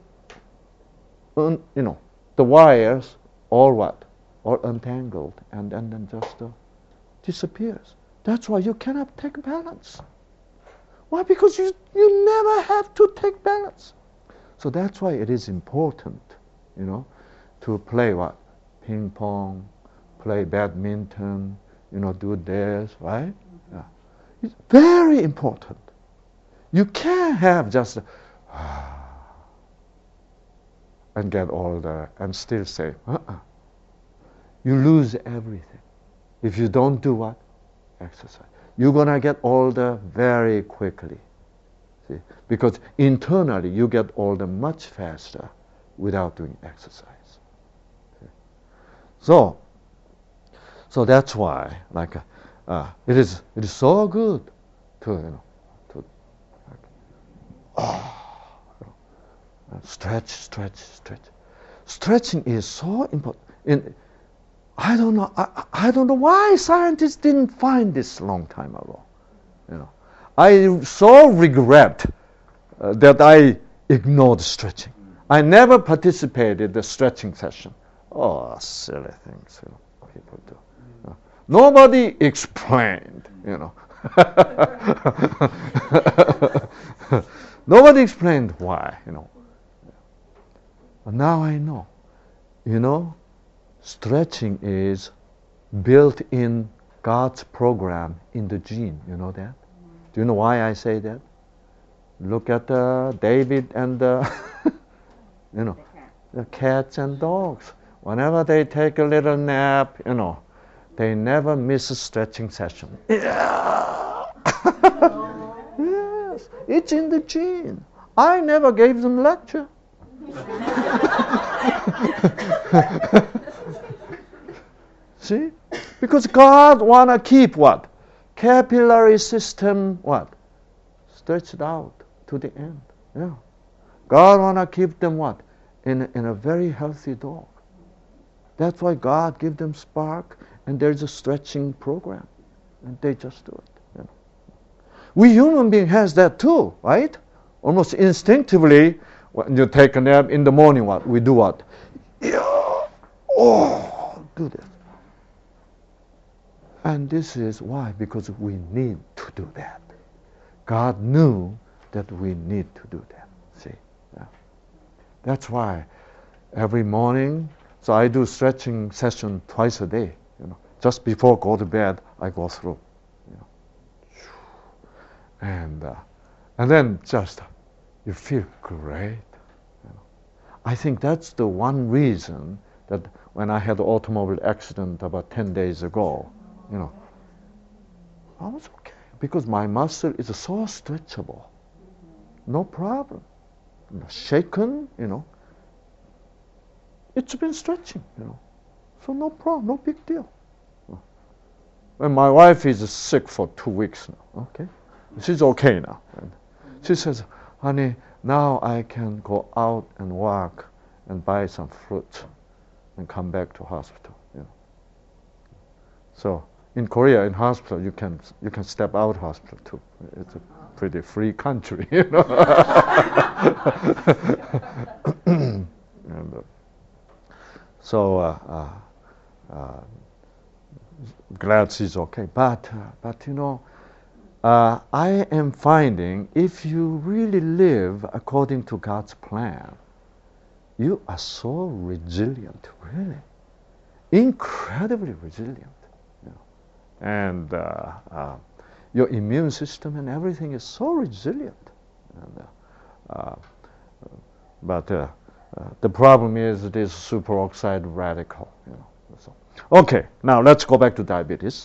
the wires, all what? All untangled, and then just disappears. That's why you cannot take balance. Why? Because you never have to take balance. So that's why it is important, to play what? Ping pong, play badminton, do this, right? Yeah. It's very important. You can't have just and get older and still say, You lose everything. If you don't do what? Exercise. You're going to get older very quickly. See? Because internally you get older much faster without doing exercise. See? So that's why, it is so good to stretch. Stretching is so important. I don't know. I don't know why scientists didn't find this long time ago. I so regret that I ignored stretching. I never participated in the stretching session. Oh, silly things people do. Nobody explained. Nobody explained why. But now I know. Stretching is built in God's program in the gene. You know that? Do you know why I say that? Look at David and the cats and dogs. Whenever they take a little nap, they never miss a stretching session. Yes, it's in the gene. I never gave them lecture. See? Because God wanna keep what? Capillary system what? Stretched out to the end. Yeah. God wanna keep them what? In a very healthy dog. That's why God give them spark, and there's a stretching program, and they just do it. We human being has that too, right? Almost instinctively, when you take a nap in the morning, what we do? What? Yeah. Oh, do this. And this is why, because we need to do that. God knew that we need to do that. See? Yeah. That's why every morning, so I do stretching session twice a day. Just before go to bed, I go through. And then just you feel great. I think that's the one reason that when I had an automobile accident about 10 days ago, I was okay because my muscle is so stretchable. No problem. Shaken, it's been stretching, So no problem, no big deal. When my wife is sick for 2 weeks now, okay? She's okay now. And she says, honey, now I can go out and walk and buy some fruit and come back to hospital. So in Korea, in hospital, you can step out hospital too. It's a pretty free country, And, glad she's okay. But I am finding if you really live according to God's plan, you are so resilient, really, incredibly resilient. And your immune system and everything is so resilient. And Uh, but the problem is it is superoxide radical. You know. So, okay, now let's go back to diabetes.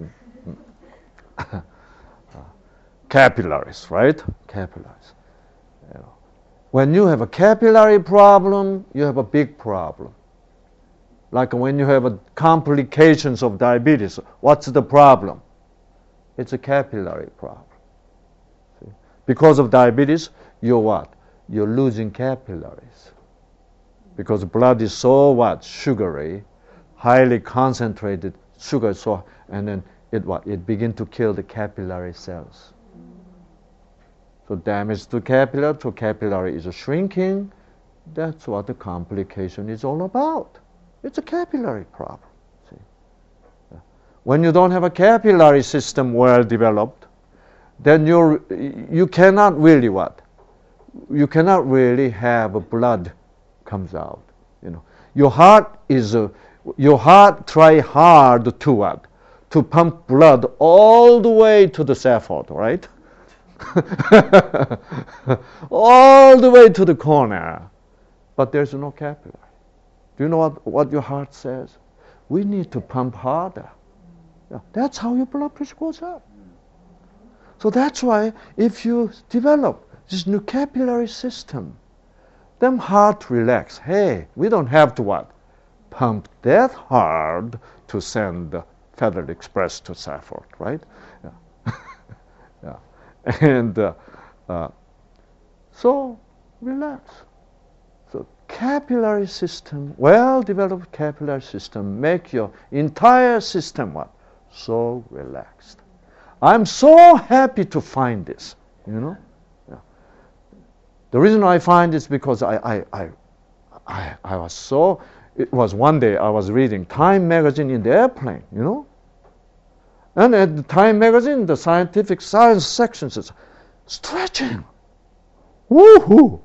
Capillaries, right? Capillaries. You know. When you have a capillary problem, you have a big problem. Like when you have complications of diabetes, what's the problem? It's a capillary problem. See? Because of diabetes, you're what? You're losing capillaries. Because blood is so what? Sugary, highly concentrated sugar, so and then it begins to kill the capillary cells. So damage to capillary is shrinking. That's what the complication is all about. It's a capillary problem. See? When you don't have a capillary system well developed, then you cannot really what? You cannot really have blood comes out. You know, your heart try hard to what? To pump blood all the way to the scaphoid, right? All the way to the corner, but there's no capillary. Do you know what your heart says? We need to pump harder. Yeah, that's how your blood pressure goes up. So that's why if you develop this new capillary system, then heart relax. Hey, we don't have to what? Pump that hard to send the Federal Express to Safford, right? Yeah. Yeah. And so relax. So capillary system, well-developed capillary system, make your entire system what? So relaxed. I'm so happy to find this, you know. Yeah. The reason I find this because I was so. It was one day I was reading Time magazine in the airplane, you know. And at the Time magazine, the scientific science section says, stretching. Woohoo!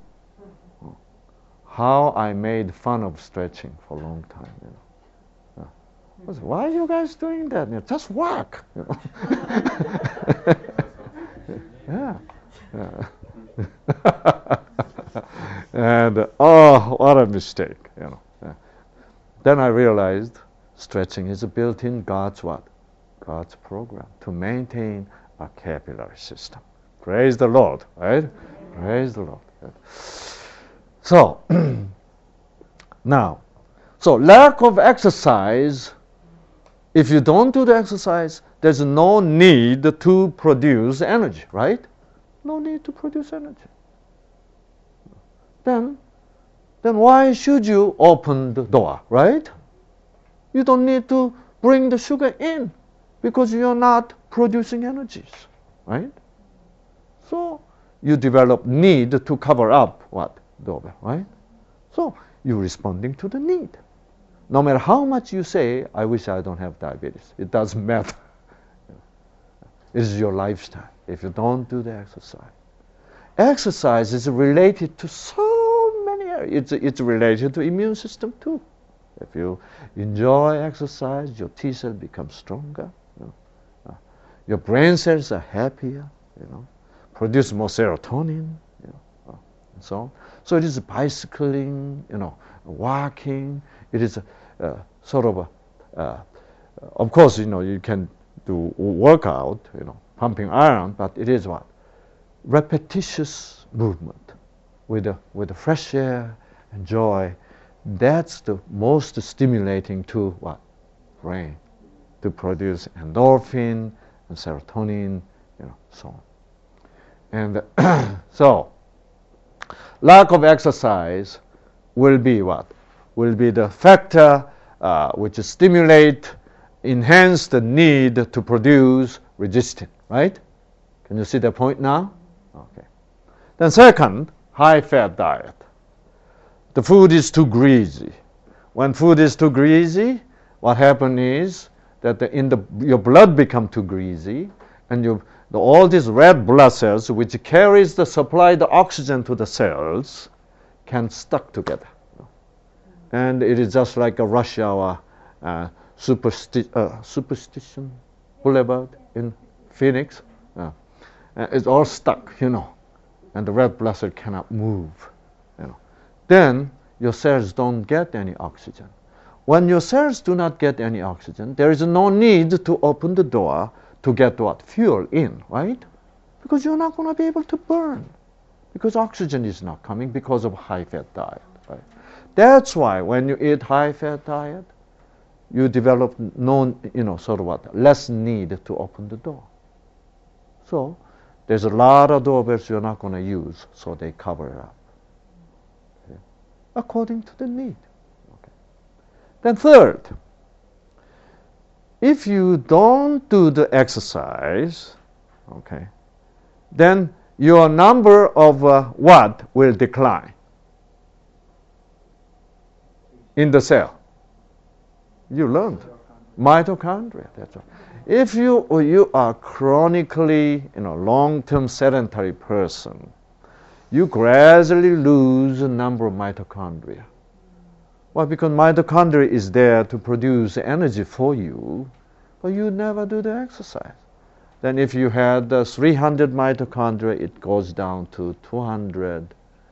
How I made fun of stretching for a long time, you know. I was, why are you guys doing that? You know, just work, you know. Yeah. And oh, what a mistake, you know. Then I realized stretching is built in God's what? God's program to maintain a capillary system. Praise the Lord, right? Praise the Lord. So, now, so lack of exercise, if you don't do the exercise, there's no need to produce energy, right? No need to produce energy. Then why should you open the door, right? You don't need to bring the sugar in because you're not producing energies, right? So you develop need to cover up what? The over, right? So you're responding to the need. No matter how much you say, I wish I don't have diabetes. It doesn't matter. It is your lifestyle if you don't do the exercise. Exercise is related to so many areas. It's related to immune system too. If you enjoy exercise, your T cell becomes stronger. You know. Your brain cells are happier. You know, produce more serotonin. You know, and so on. So it is bicycling. You know, walking. It is sort of of course, you know, you can do workout. You know, pumping iron, but it is what? Repetitious movement with the fresh air and joy. That's the most stimulating to what? Brain to produce endorphin and serotonin, you know, so on. And so lack of exercise will be what? Will be the factor which enhance the need to produce resistance, right? Can you see the point now? Okay. Then second, high-fat diet. The food is too greasy. When food is too greasy, what happens is that your blood becomes too greasy, and all these red blood cells, which carries the supply the oxygen to the cells, can stuck together. And it is just like a rush hour Superstition Boulevard in Phoenix. It's all stuck, you know. and the red blood cell cannot move, then your cells don't get any oxygen. When your cells do not get any oxygen, there is no need to open the door to get what? Fuel in, right? Because you're not going to be able to burn, because oxygen is not coming because of high-fat diet, right? That's why when you eat high-fat diet, you develop less need to open the door. So there's a lot of doorbells you're not going to use, so they cover it up, according to the need. Okay. Then third, if you don't do the exercise, okay, then your number of what will decline in the cell? You learned. Mitochondria, that's right. If you are chronically, long-term sedentary person, you gradually lose a number of mitochondria. Well, because mitochondria is there to produce energy for you, but you never do the exercise. Then if you had 300 mitochondria, it goes down to 200,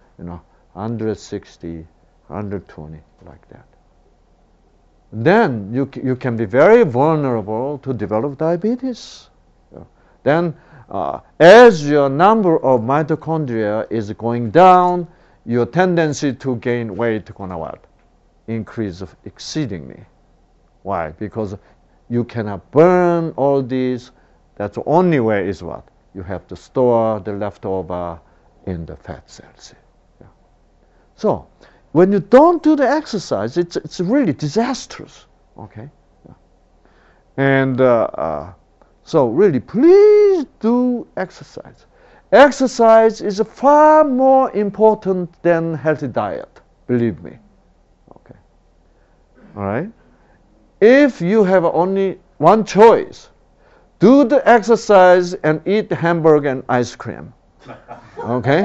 160, 120, like that. Then you can be very vulnerable to develop diabetes. Then as your number of mitochondria is going down, your tendency to gain weight is going to what? Increase exceedingly. Why? Because you cannot burn all these. That's the only way is what? You have to store the leftover in the fat cells. Yeah. So when you don't do the exercise, it's really disastrous. Okay. Yeah. And so really, please do exercise. Exercise is far more important than healthy diet. Believe me. Okay. All right. If you have only one choice, do the exercise and eat hamburger and ice cream. Okay.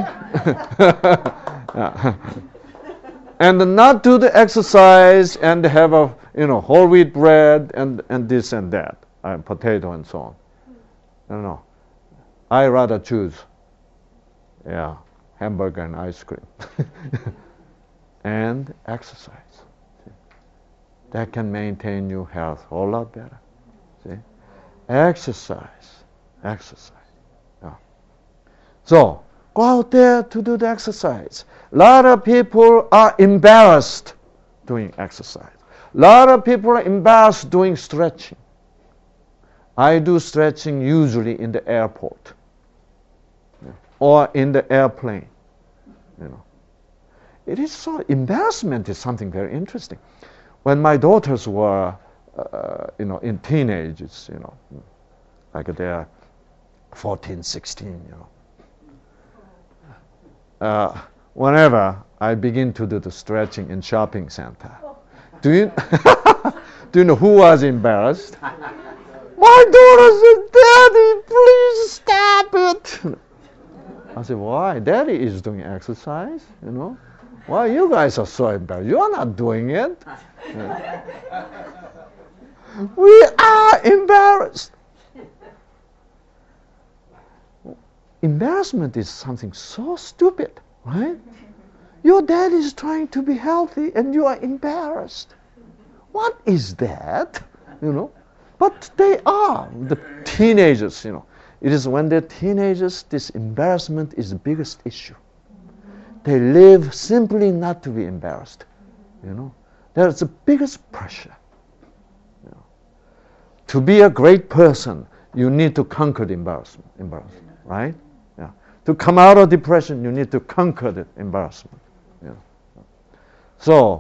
Yeah. And not do the exercise and have a whole wheat bread and this and that, potato and so on. No. I rather choose, hamburger and ice cream, and exercise. See? That can maintain your health a whole lot better. See, exercise. Yeah. So go out there to do the exercise. A lot of people are embarrassed doing exercise. A lot of people are embarrassed doing stretching. I do stretching usually in the airport or in the airplane. It is so, embarrassment is something very interesting. When my daughters were, in teenagers, like they're 14, 16, whenever I begin to do the stretching in shopping center, do you know who was embarrassed? My daughter said, "Daddy, please stop it." I said, "Why? Daddy is doing exercise, Why you guys are so embarrassed? You're not doing it." We are embarrassed. Embarrassment is something so stupid, right? Your dad is trying to be healthy and you are embarrassed. What is that? But they are, the teenagers, It is when they're teenagers, this embarrassment is the biggest issue. They live simply not to be embarrassed. That's the biggest pressure. To be a great person, you need to conquer the embarrassment, right? Yeah. To come out of depression, you need to conquer the embarrassment. So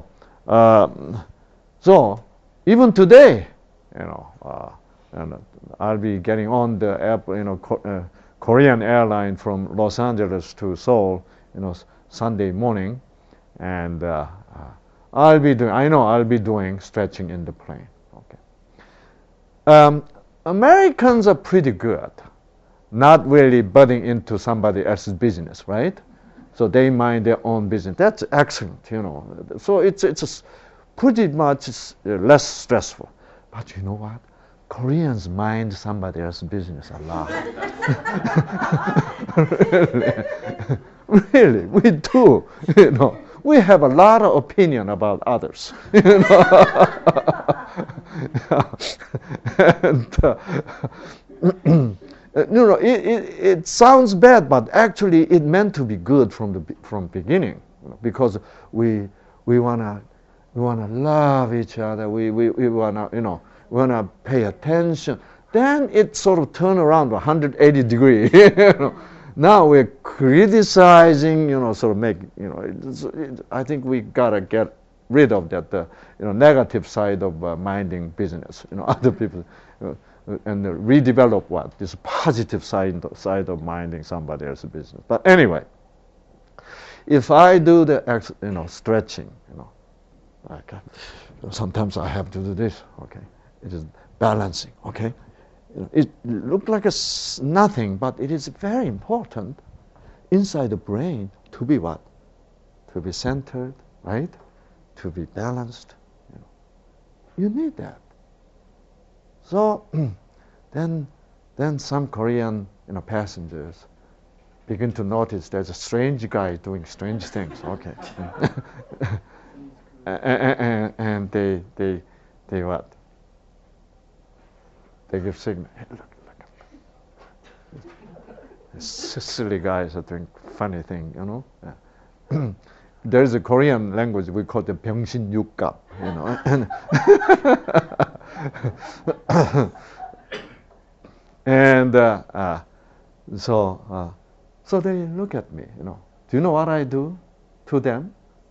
even today, and I'll be getting on the airplane, Korean airline from Los Angeles to Seoul, Sunday morning, and I'll be doing stretching in the plane. Okay. Americans are pretty good, not really butting into somebody else's business, right? So they mind their own business. That's excellent, So it's pretty much less stressful. But you know what? Koreans mind somebody else's business a lot. Really, we do. We have a lot of opinion about others. And, it sounds bad, but actually it meant to be good from beginning, because we wanna love each other. We wanna pay attention. Then it sort of turn around 180 degrees. Now we're criticizing. Sort of make. I think we gotta get rid of that. Negative side of minding business. Other people. And redevelop this positive side of minding somebody else's business. But anyway, if I do the stretching, like sometimes I have to do this. Okay, it is balancing. Okay, it looks like nothing, but it is very important inside the brain to be what? To be centered, right? To be balanced. You need that. So then some Korean passengers begin to notice there's a strange guy doing strange things. Okay, and they what? They give signal. Hey, look. These silly guys are doing funny thing. There is a Korean language we call the 병신 육갑. And so they look at me. Do you know what I do to them?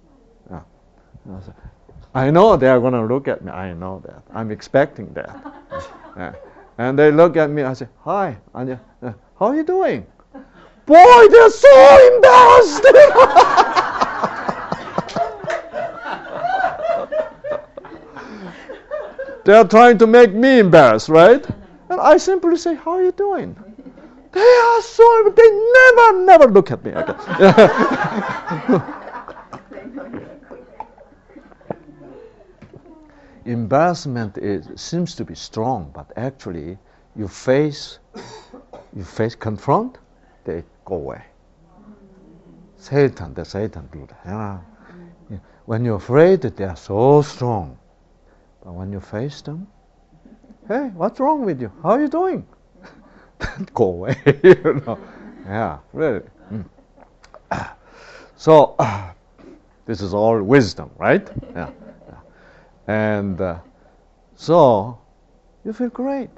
I know they are going to look at me. I know that. I'm expecting that. And they look at me. I say, "Hi, Anya. How are you doing?" Boy, they're so embarrassed. They're trying to make me embarrassed, right? And I simply say, "How are you doing?" They are so. They never look at me again. Embarrassment seems to be strong, but actually, you face, confront, they go away. Satan do that. Yeah. When you're afraid, they are so strong. But when you face them, "Hey, what's wrong with you? How are you doing?" Go away. Yeah, really. So this is all wisdom, right? Yeah. And so you feel great.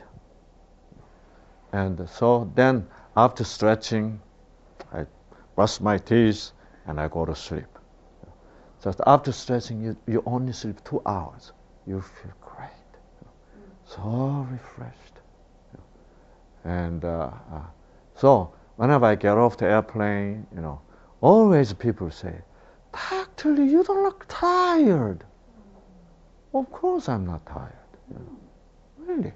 And so then after stretching, I brush my teeth and I go to sleep. So after stretching, you only sleep 2 hours. You feel great, so refreshed. And so whenever I get off the airplane, always people say, "Dr. Lee, you don't look tired." Of course I'm not tired. Really.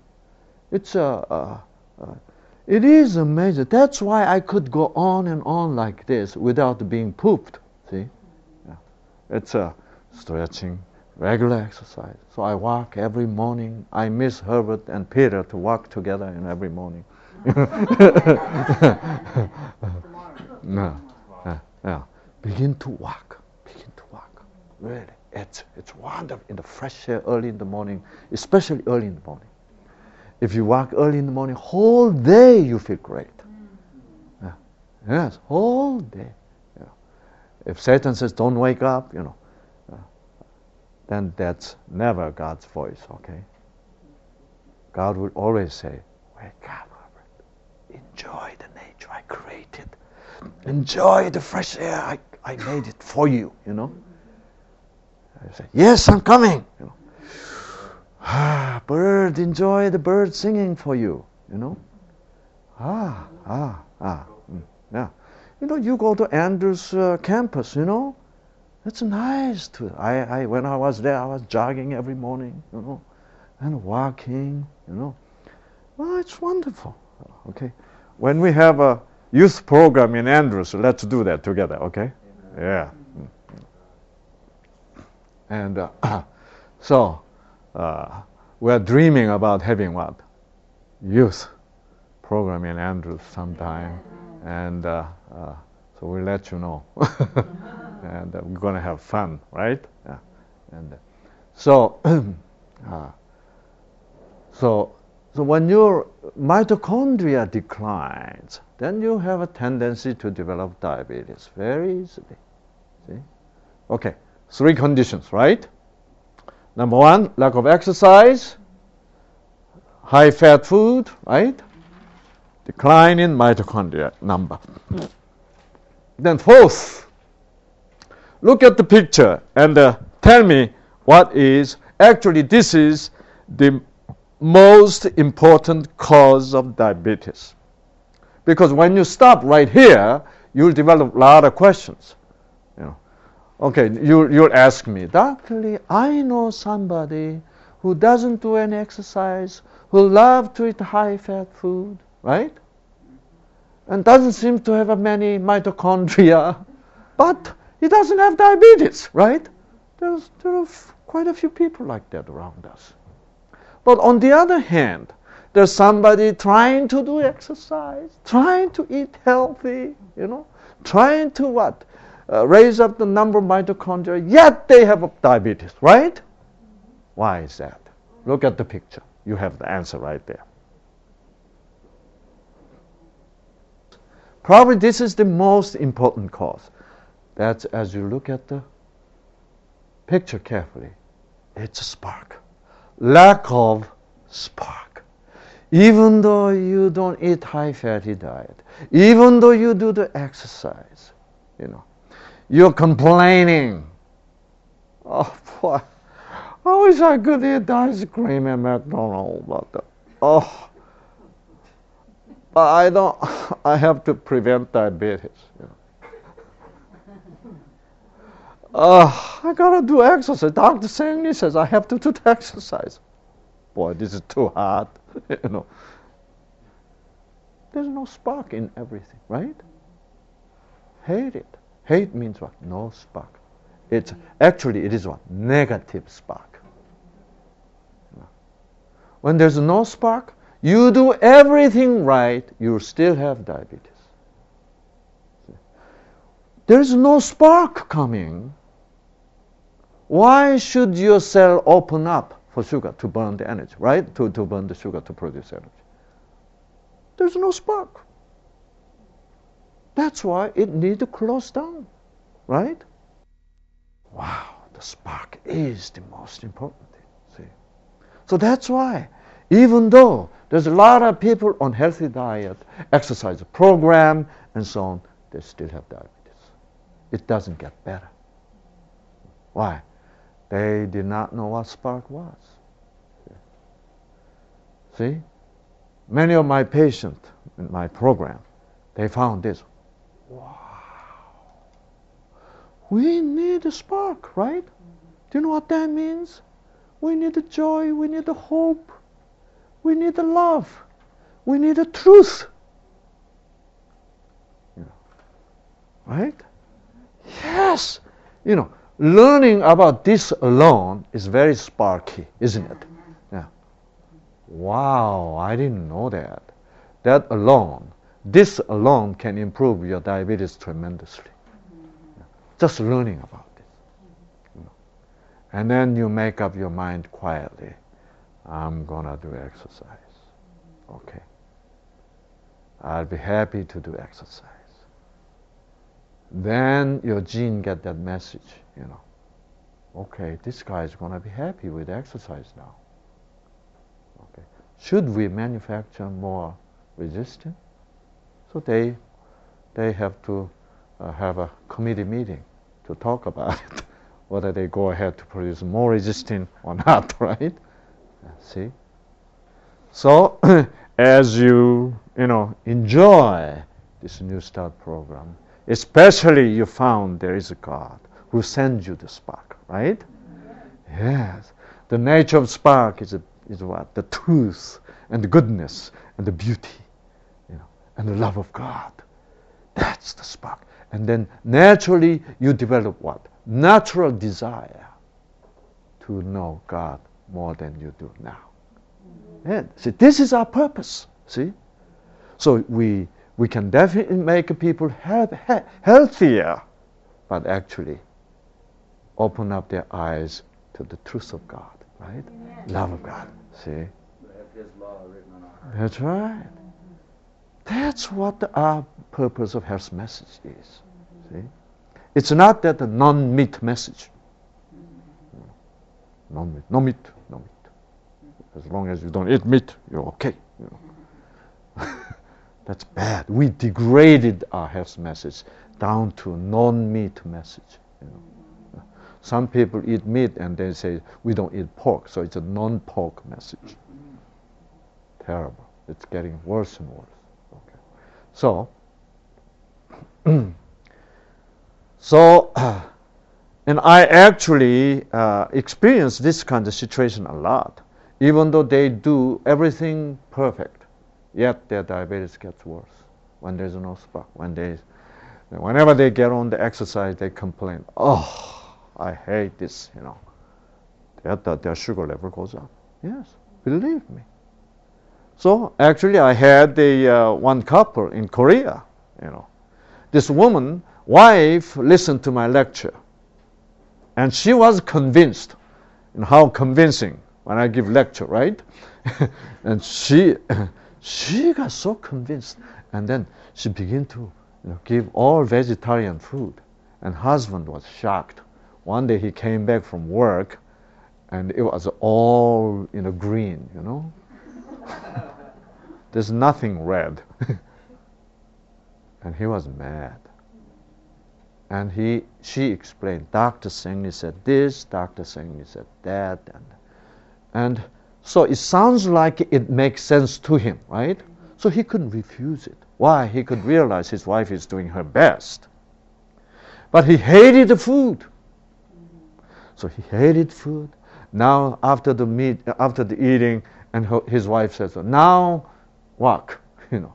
It is amazing. That's why I could go on and on like this without being pooped. See? Yeah. It's stretching, regular exercise. So I walk every morning. I miss Herbert and Peter to walk together every morning. No. Yeah. Begin to walk. Really. It's wonderful in the fresh air early in the morning, especially early in the morning. If you walk early in the morning, whole day you feel great. Yeah. Yes, whole day. Yeah. If Satan says, "Don't wake up," then that's never God's voice, okay? God will always say, "Wake up, Robert. Enjoy the nature I created. Enjoy the fresh air I made it for you, I say, "Yes, I'm coming." Bird, enjoy the bird singing for you. Yeah. You go to Andrews campus. It's nice to. When I was there, I was jogging every morning. And walking. Well, it's wonderful. Okay. When we have a youth program in Andrews, let's do that together. Okay. Yeah. And so we're dreaming about having what? youth program in Andrews sometime, and so we'll let you know. And we're going to have fun, right? Yeah. And so, so when your mitochondria declines, then you have a tendency to develop diabetes very easily. See? Okay, 3 conditions, right? Number 1, lack of exercise, high-fat food, right? Decline in mitochondria number. Then 4th, look at the picture and tell me what is, actually this is the most important cause of diabetes. Because when you stop right here, you'll develop a lot of questions. You know. Okay, you'll ask me, Dr. Lee, I know somebody who doesn't do any exercise, who loves to eat high-fat food, right? And doesn't seem to have many mitochondria, but he doesn't have diabetes, right? There are quite a few people like that around us. But on the other hand, there's somebody trying to do exercise, trying to eat healthy, trying to what? Raise up the number of mitochondria, yet they have diabetes, right? Why is that? Look at the picture. You have the answer right there. Probably this is the most important cause. That's as you look at the picture carefully, it's a spark. Lack of spark. Even though you don't eat high-fatty diet, even though you do the exercise, you're complaining. Oh boy, I wish I could eat ice cream at McDonald's, but I don't. I have to prevent diabetes. I gotta do exercise. Dr. Sengli says I have to do the exercise. Boy, this is too hard. There's no spark in everything, right? Hate it. Hate means what? No spark. It is what? Negative spark. When there's no spark, you do everything right, you still have diabetes. There's no spark coming. Why should your cell open up for sugar to burn the energy, right? To burn the sugar to produce energy. There's no spark. That's why it needs to close down, right? Wow, the spark is the most important thing, see? So that's why, even though there's a lot of people on healthy diet, exercise program, and so on, they still have diabetes. It doesn't get better. Why? They did not know what spark was. See? Many of my patients in my program, they found this. Wow. We need a spark, right? Do you know what that means? We need the joy, we need the hope, we need the love, we need the truth. Right? Yes. Learning about this alone is very sparky, isn't it? Yeah. Wow, I didn't know that. This alone can improve your diabetes tremendously. Yeah. Just learning about it. And then you make up your mind quietly. I'm gonna do exercise. Okay. I'll be happy to do exercise. Then your gene get that message, Okay, this guy is going to be happy with exercise now. Okay. Should we manufacture more resistance? So they have to have a committee meeting to talk about it, whether they go ahead to produce more resistance or not, right? See? So as you enjoy this New Start program, especially you found there is a God who sends you the spark, right? Yes. The nature of spark is what? The truth and the goodness and the beauty, and the love of God. That's the spark. And then naturally you develop what? Natural desire to know God more than you do now. Yeah. See, this is our purpose. See, so we can definitely make people healthier, but actually open up their eyes to the truth of God, right? Love of God. See, We have His law written on our heart. that's right. That's what our purpose of health message is. See, it's not that the non-meat message. Non-meat, no meat, no meat. As long as you don't eat meat, you're okay. You know. That's bad. We degraded our health message down to non-meat message. You know. Some people eat meat and they say we don't eat pork, so it's a non-pork message. Terrible. It's getting worse and worse. Okay. So, and I actually experience this kind of situation a lot. Even though they do everything perfect, yet their diabetes gets worse when there's no spark. Whenever they get on the exercise, they complain, "Oh, I hate this," you know. Their sugar level goes up. Yes, believe me. So actually, I had one couple in Korea. You know, this woman wife listened to my lecture, and she was convinced. And how convincing when I give lecture, right? And she got so convinced, and then she began to give all vegetarian food. And husband was shocked. One day he came back from work, and it was all green, you know. There's nothing red. And he was mad. And she explained, Dr. Sengli said this, Dr. Sengli said that, and so it sounds like it makes sense to him, right? So he couldn't refuse it. Why? He could realize his wife is doing her best. But he hated the food. So he hated food. Now after the eating, and his wife says, "Now walk," you know.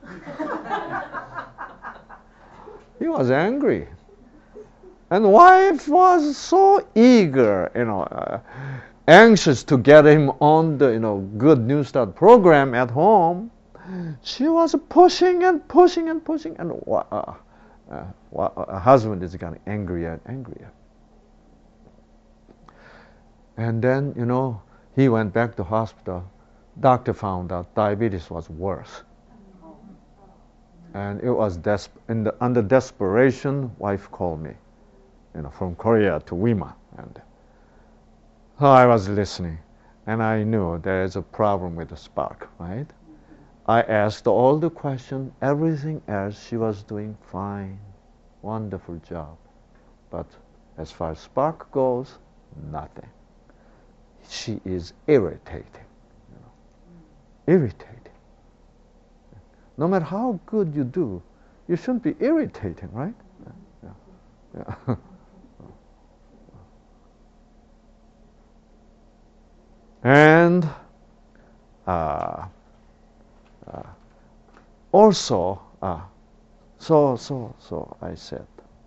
He was angry. And the wife was so eager, anxious to get him on the, Good New Start program at home. She was pushing and pushing and pushing, and her husband is getting angrier and angrier. And then, he went back to hospital. Doctor found out diabetes was worse. And it was under desperation, wife called me, from Korea to Wima. And I was listening, and I knew there is a problem with the spark, right? I asked all the questions, everything else, she was doing fine, wonderful job. But as far as spark goes, nothing. She is irritating, irritating. No matter how good you do, you shouldn't be irritating, right? Yeah. And also, so I said,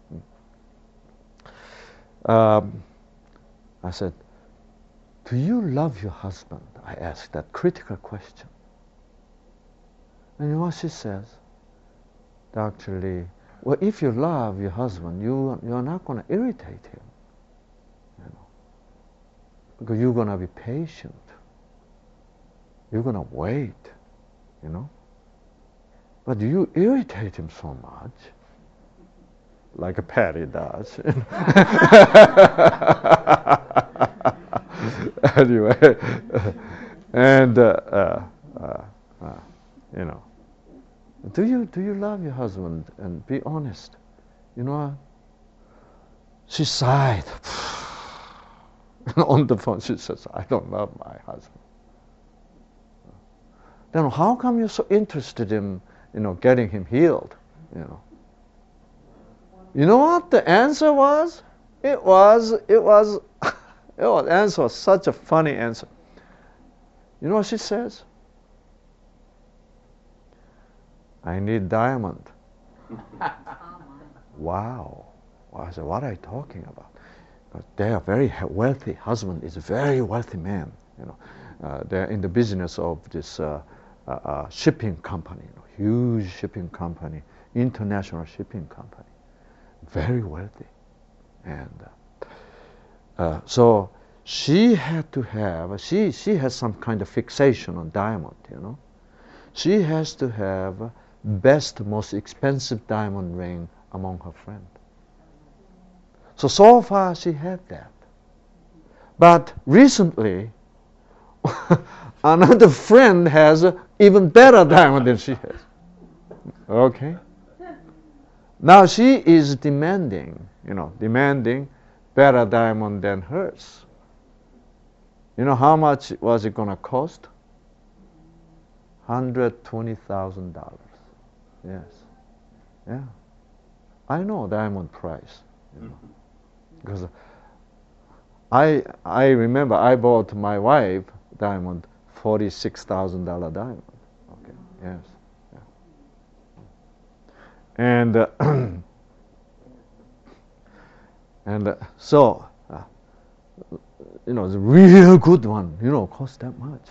do you love your husband? I asked that critical question. And you know what she says? Actually, well, if you love your husband, you're not going to irritate him, because you're going to be patient. You're going to wait, But you irritate him so much, like a Patty does. Anyway, and do you love your husband? And be honest. You know what? She sighed. On the phone, she says, "I don't love my husband." Then how come you're so interested in, getting him healed? You know what the answer was? It was answer was such a funny answer. You know what she says? "I need diamond." Wow. I said, "What are you talking about?" But they are very wealthy. Husband is a very wealthy man, They're in the business of this shipping company, huge shipping company, international shipping company, very wealthy. And so she had to have, she has some kind of fixation on diamond, you know. She has to have best, most expensive diamond ring among her friends. So far she had that. But recently, another friend has an even better diamond than she has. Okay? Now she is demanding better diamond than hers. You know how much was it going to cost? $120,000. Yes. Yeah. I know diamond price. You know. Because I remember I bought my wife diamond, $46,000 diamond. Okay. Yes. Yeah. And so the real good one, cost that much.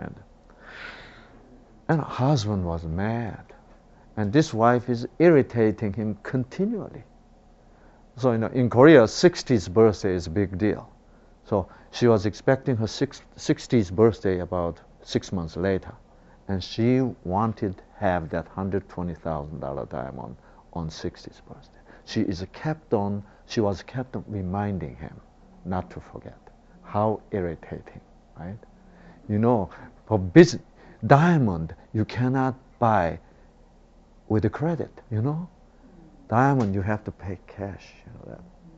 And her husband was mad, and this wife is irritating him continually. So in Korea, 60th birthday is a big deal. So she was expecting her 60th birthday about 6 months later, and she wanted to have that $120,000 diamond on 60th birthday. She was kept on reminding him not to forget. How irritating, right? For business, diamond you cannot buy with a credit. Diamond you have to pay cash. That.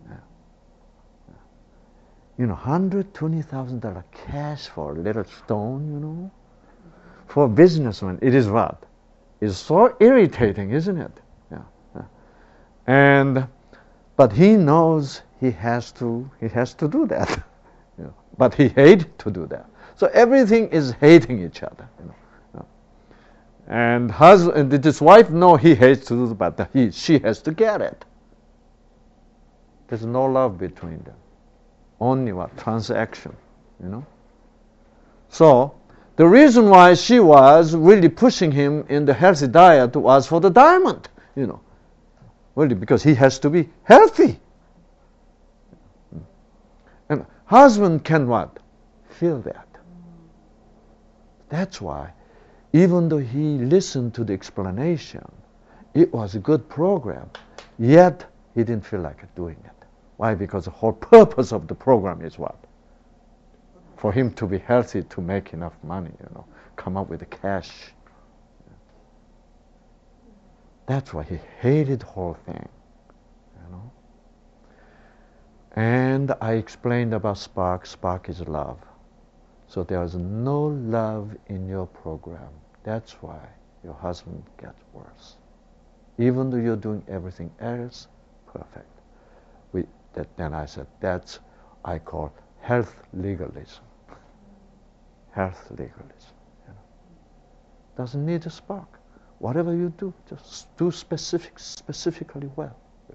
$120,000 cash for a little stone. For a businessman, it is what? It's so irritating, isn't it? Yeah. But he knows he has to do that. But he hates to do that. So everything is hating each other. And this wife knows he hates to do it, but she has to get it. There's no love between them. Only what? Transaction. So the reason why she was really pushing him in the healthy diet was for the diamond. Really, because he has to be healthy. And husband can what? Feel that. That's why, even though he listened to the explanation, it was a good program, yet he didn't feel like doing it. Why? Because the whole purpose of the program is what? For him to be healthy, to make enough money, come up with the cash. That's why he hated the whole thing. And I explained about spark. Spark is love. So there is no love in your program. That's why your husband gets worse. Even though you're doing everything else perfect. Then I said, I call health legalism. Health legalism. Doesn't need a spark. Whatever you do, just do specifically well.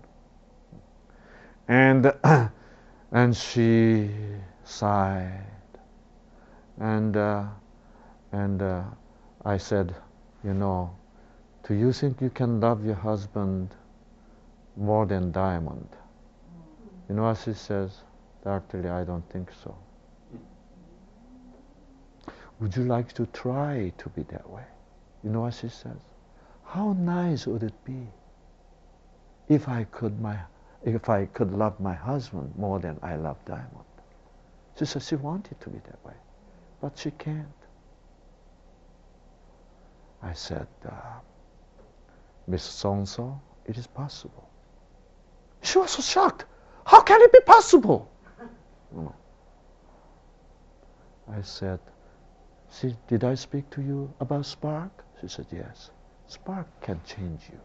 And she sighed, and I said, do you think you can love your husband more than diamond? You know what she says? Dr. Lee, I don't think so. Would you like to try to be that way? You know what she says? How nice would it be if I could love my husband more than I love diamond? She said she wanted to be that way, but she can't. I said, Miss So-and-so, it is possible. She was so shocked. How can it be possible? I said, did I speak to you about spark? She said, yes. Spark can change you.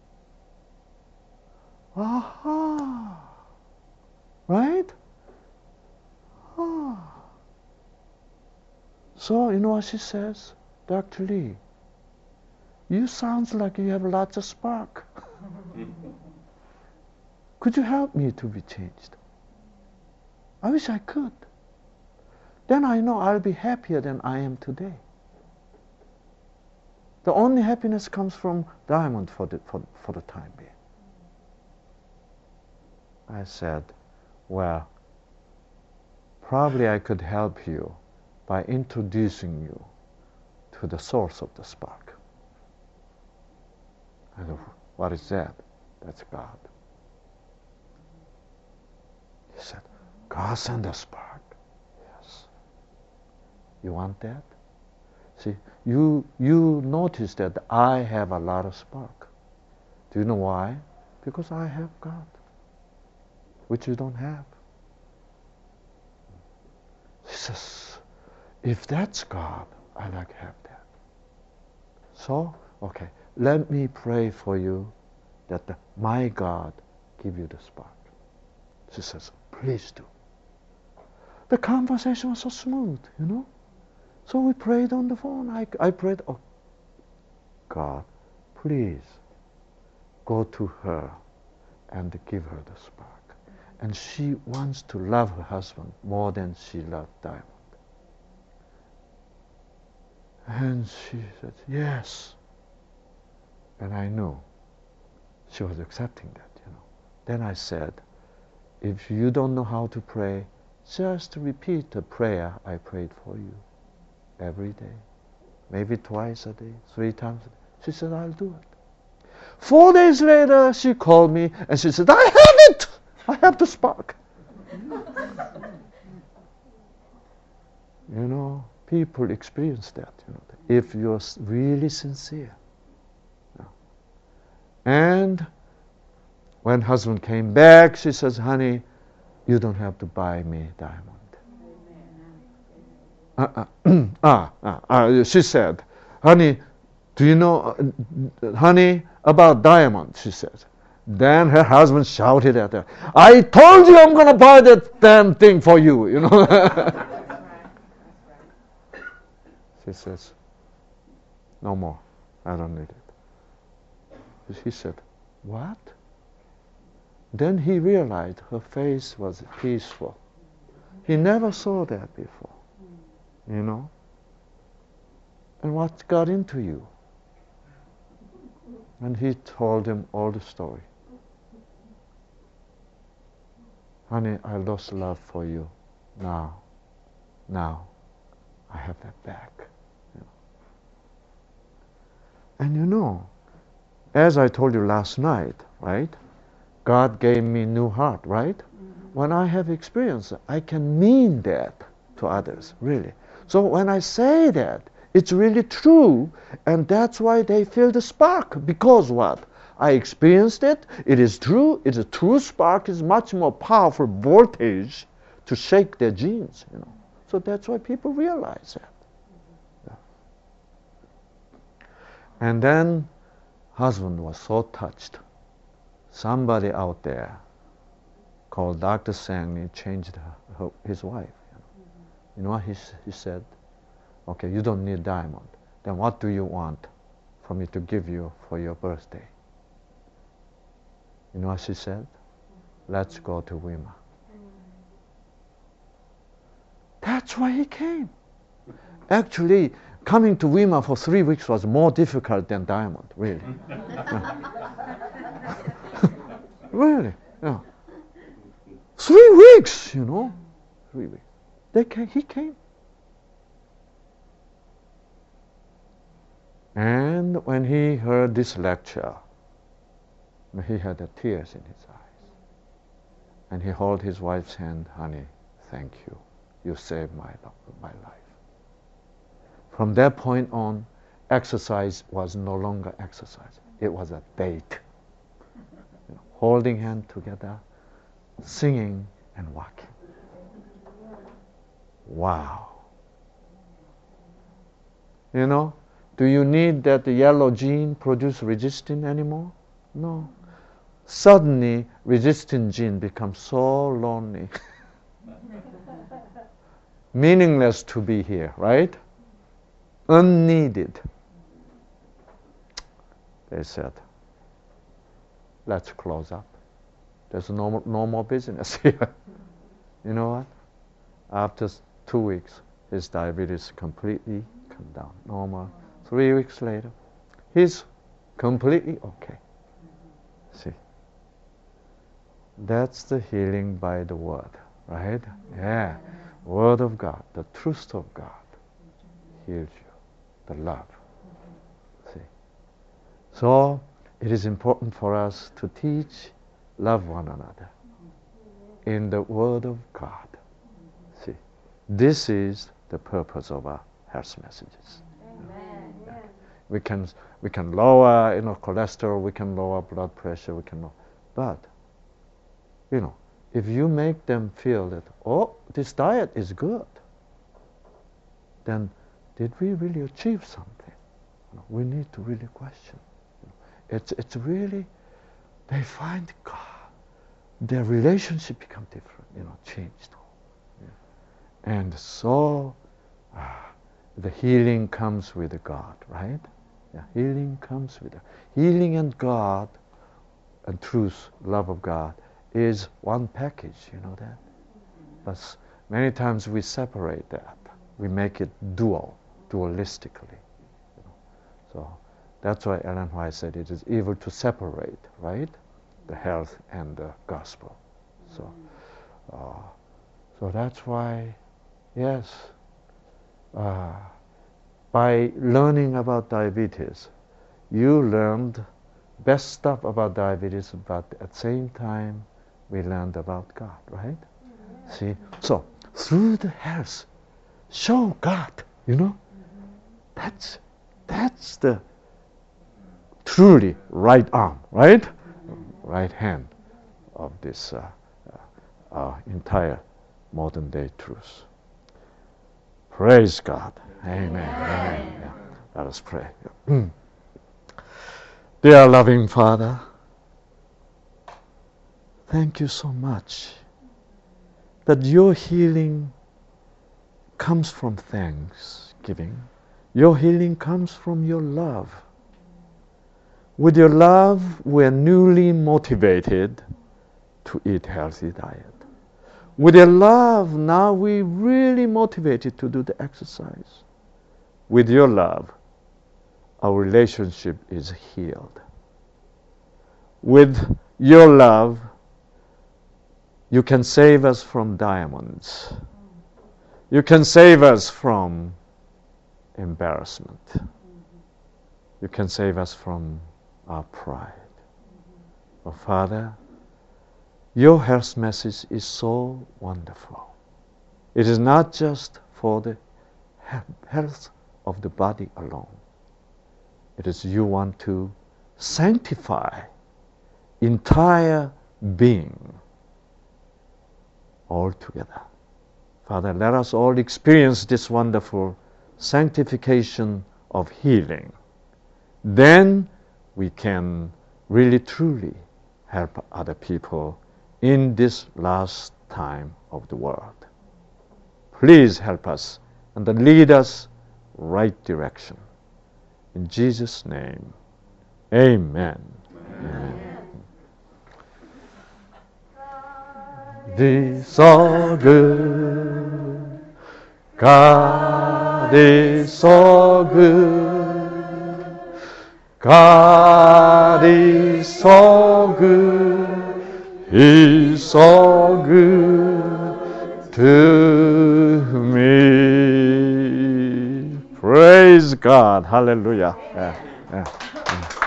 Aha! Right? Ah. So, you know what she says? Dr. Lee, you sound like you have lots of spark. Could you help me to be changed? I wish I could. then I know I'll be happier than I am today. The only happiness comes from diamond for the time being. I said, well, probably I could help you by introducing you to the source of the spark. I said, what is that? That's God. He said, God sent a spark. Yes. You want that? See, you notice that I have a lot of spark. Do you know why? Because I have God, which you don't have. He says, if that's God, I like to have that. So, okay, let me pray for you that my God give you the spark. She says, please do. The conversation was so smooth, you know. So we prayed on the phone. I prayed, oh, God, please go to her and give her the spark. And she wants to love her husband more than she loved Diamond. And she said, yes. And I knew she was accepting that, you know. Then I said, if you don't know how to pray, just repeat the prayer I prayed for you every day. Maybe twice a day, 3 times a day. She said, I'll do it. 4 days later, she called me and she said, I have it! I have the spark. You know, people experience that, you know, if you're really sincere. And when husband came back, she says, honey, you don't have to buy me diamond. She said, honey, do you know, honey, about diamond, she said. Then her husband shouted at her, I told you I'm going to buy that damn thing for you, you know. She says, no more, I don't need it. He said, what? Then he realized her face was peaceful. He never saw that before, you know. And what got into you? And he told him all the story. Honey, I lost love for you. Now, I have that back. You know. And you know, as I told you last night, right? God gave me new heart, right? When I have experience, I can mean that to others, really. So when I say that, it's really true, and that's why they feel the spark. Because what? I experienced it. It is true. It's a true spark. Is much more powerful voltage to shake their genes, you know. So that's why people realize that. Yeah. And then husband was so touched. Somebody out there called Dr. Sangni changed his wife. You know what he said? Okay, you don't need diamond. Then what do you want for me to give you for your birthday? You know what she said? Let's go to Wima. That's why he came. Actually, coming to Wima for 3 weeks was more difficult than diamond, really. Really, yeah. 3 weeks, you know. 3 weeks. He came. And when he heard this lecture, he had the tears in his eyes. And he held his wife's hand, honey, thank you. You saved my life. From that point on, exercise was no longer exercise. It was a date. You know, holding hands together, singing and walking. Wow. You know, do you need that the yellow gene produce resistin anymore? No. Suddenly, resistin gene becomes so lonely. Meaningless to be here, right? Unneeded. They said, let's close up. There's no more business here. You know what? After 2 weeks, his diabetes completely come down, normal. 3 weeks later, he's completely okay. See, that's the healing by the word, right? Yeah, word of God, the truth of God heals you, the love. See, so it is important for us to teach, love one another in the word of God. See, this is the purpose of our health messages. Amen. We can lower, cholesterol, we can lower blood pressure, but, if you make them feel that, this diet is good, then did we really achieve something? We need to really question. It's really, they find God, their relationship become different, changed. Yeah. And so, the healing comes with God, right? Yeah, healing comes with healing, and God and truth, love of God is one package, you know that? But many times we separate that. We make it dualistically. So that's why Ellen White said it is evil to separate, right? The health and the gospel. So that's why, yes, by learning about diabetes, you learned best stuff about diabetes, but at the same time, we learned about God, right? See, so through the health, show God, That's the truly right arm, right? Right hand of this entire modern day truth. Praise God. Amen. Amen. Yeah. Let us pray. Dear loving Father, thank you so much that your healing comes from thanksgiving. Your healing comes from your love. With your love, we're newly motivated to eat healthy diet. With your love, now we're really motivated to do the exercise. With your love, our relationship is healed. With your love, you can save us from diamonds. You can save us from embarrassment. You can save us from our pride. Oh, Father, your health message is so wonderful. It is not just for the health of the body alone. It is you want to sanctify entire being altogether. Father, let us all experience this wonderful sanctification of healing. Then we can really truly help other people in this last time of the world. Please help us and lead us right direction. In Jesus' name, amen. Amen. God is so good. God is so good. God is so good. He's so good to me. Praise God. Hallelujah. Yeah.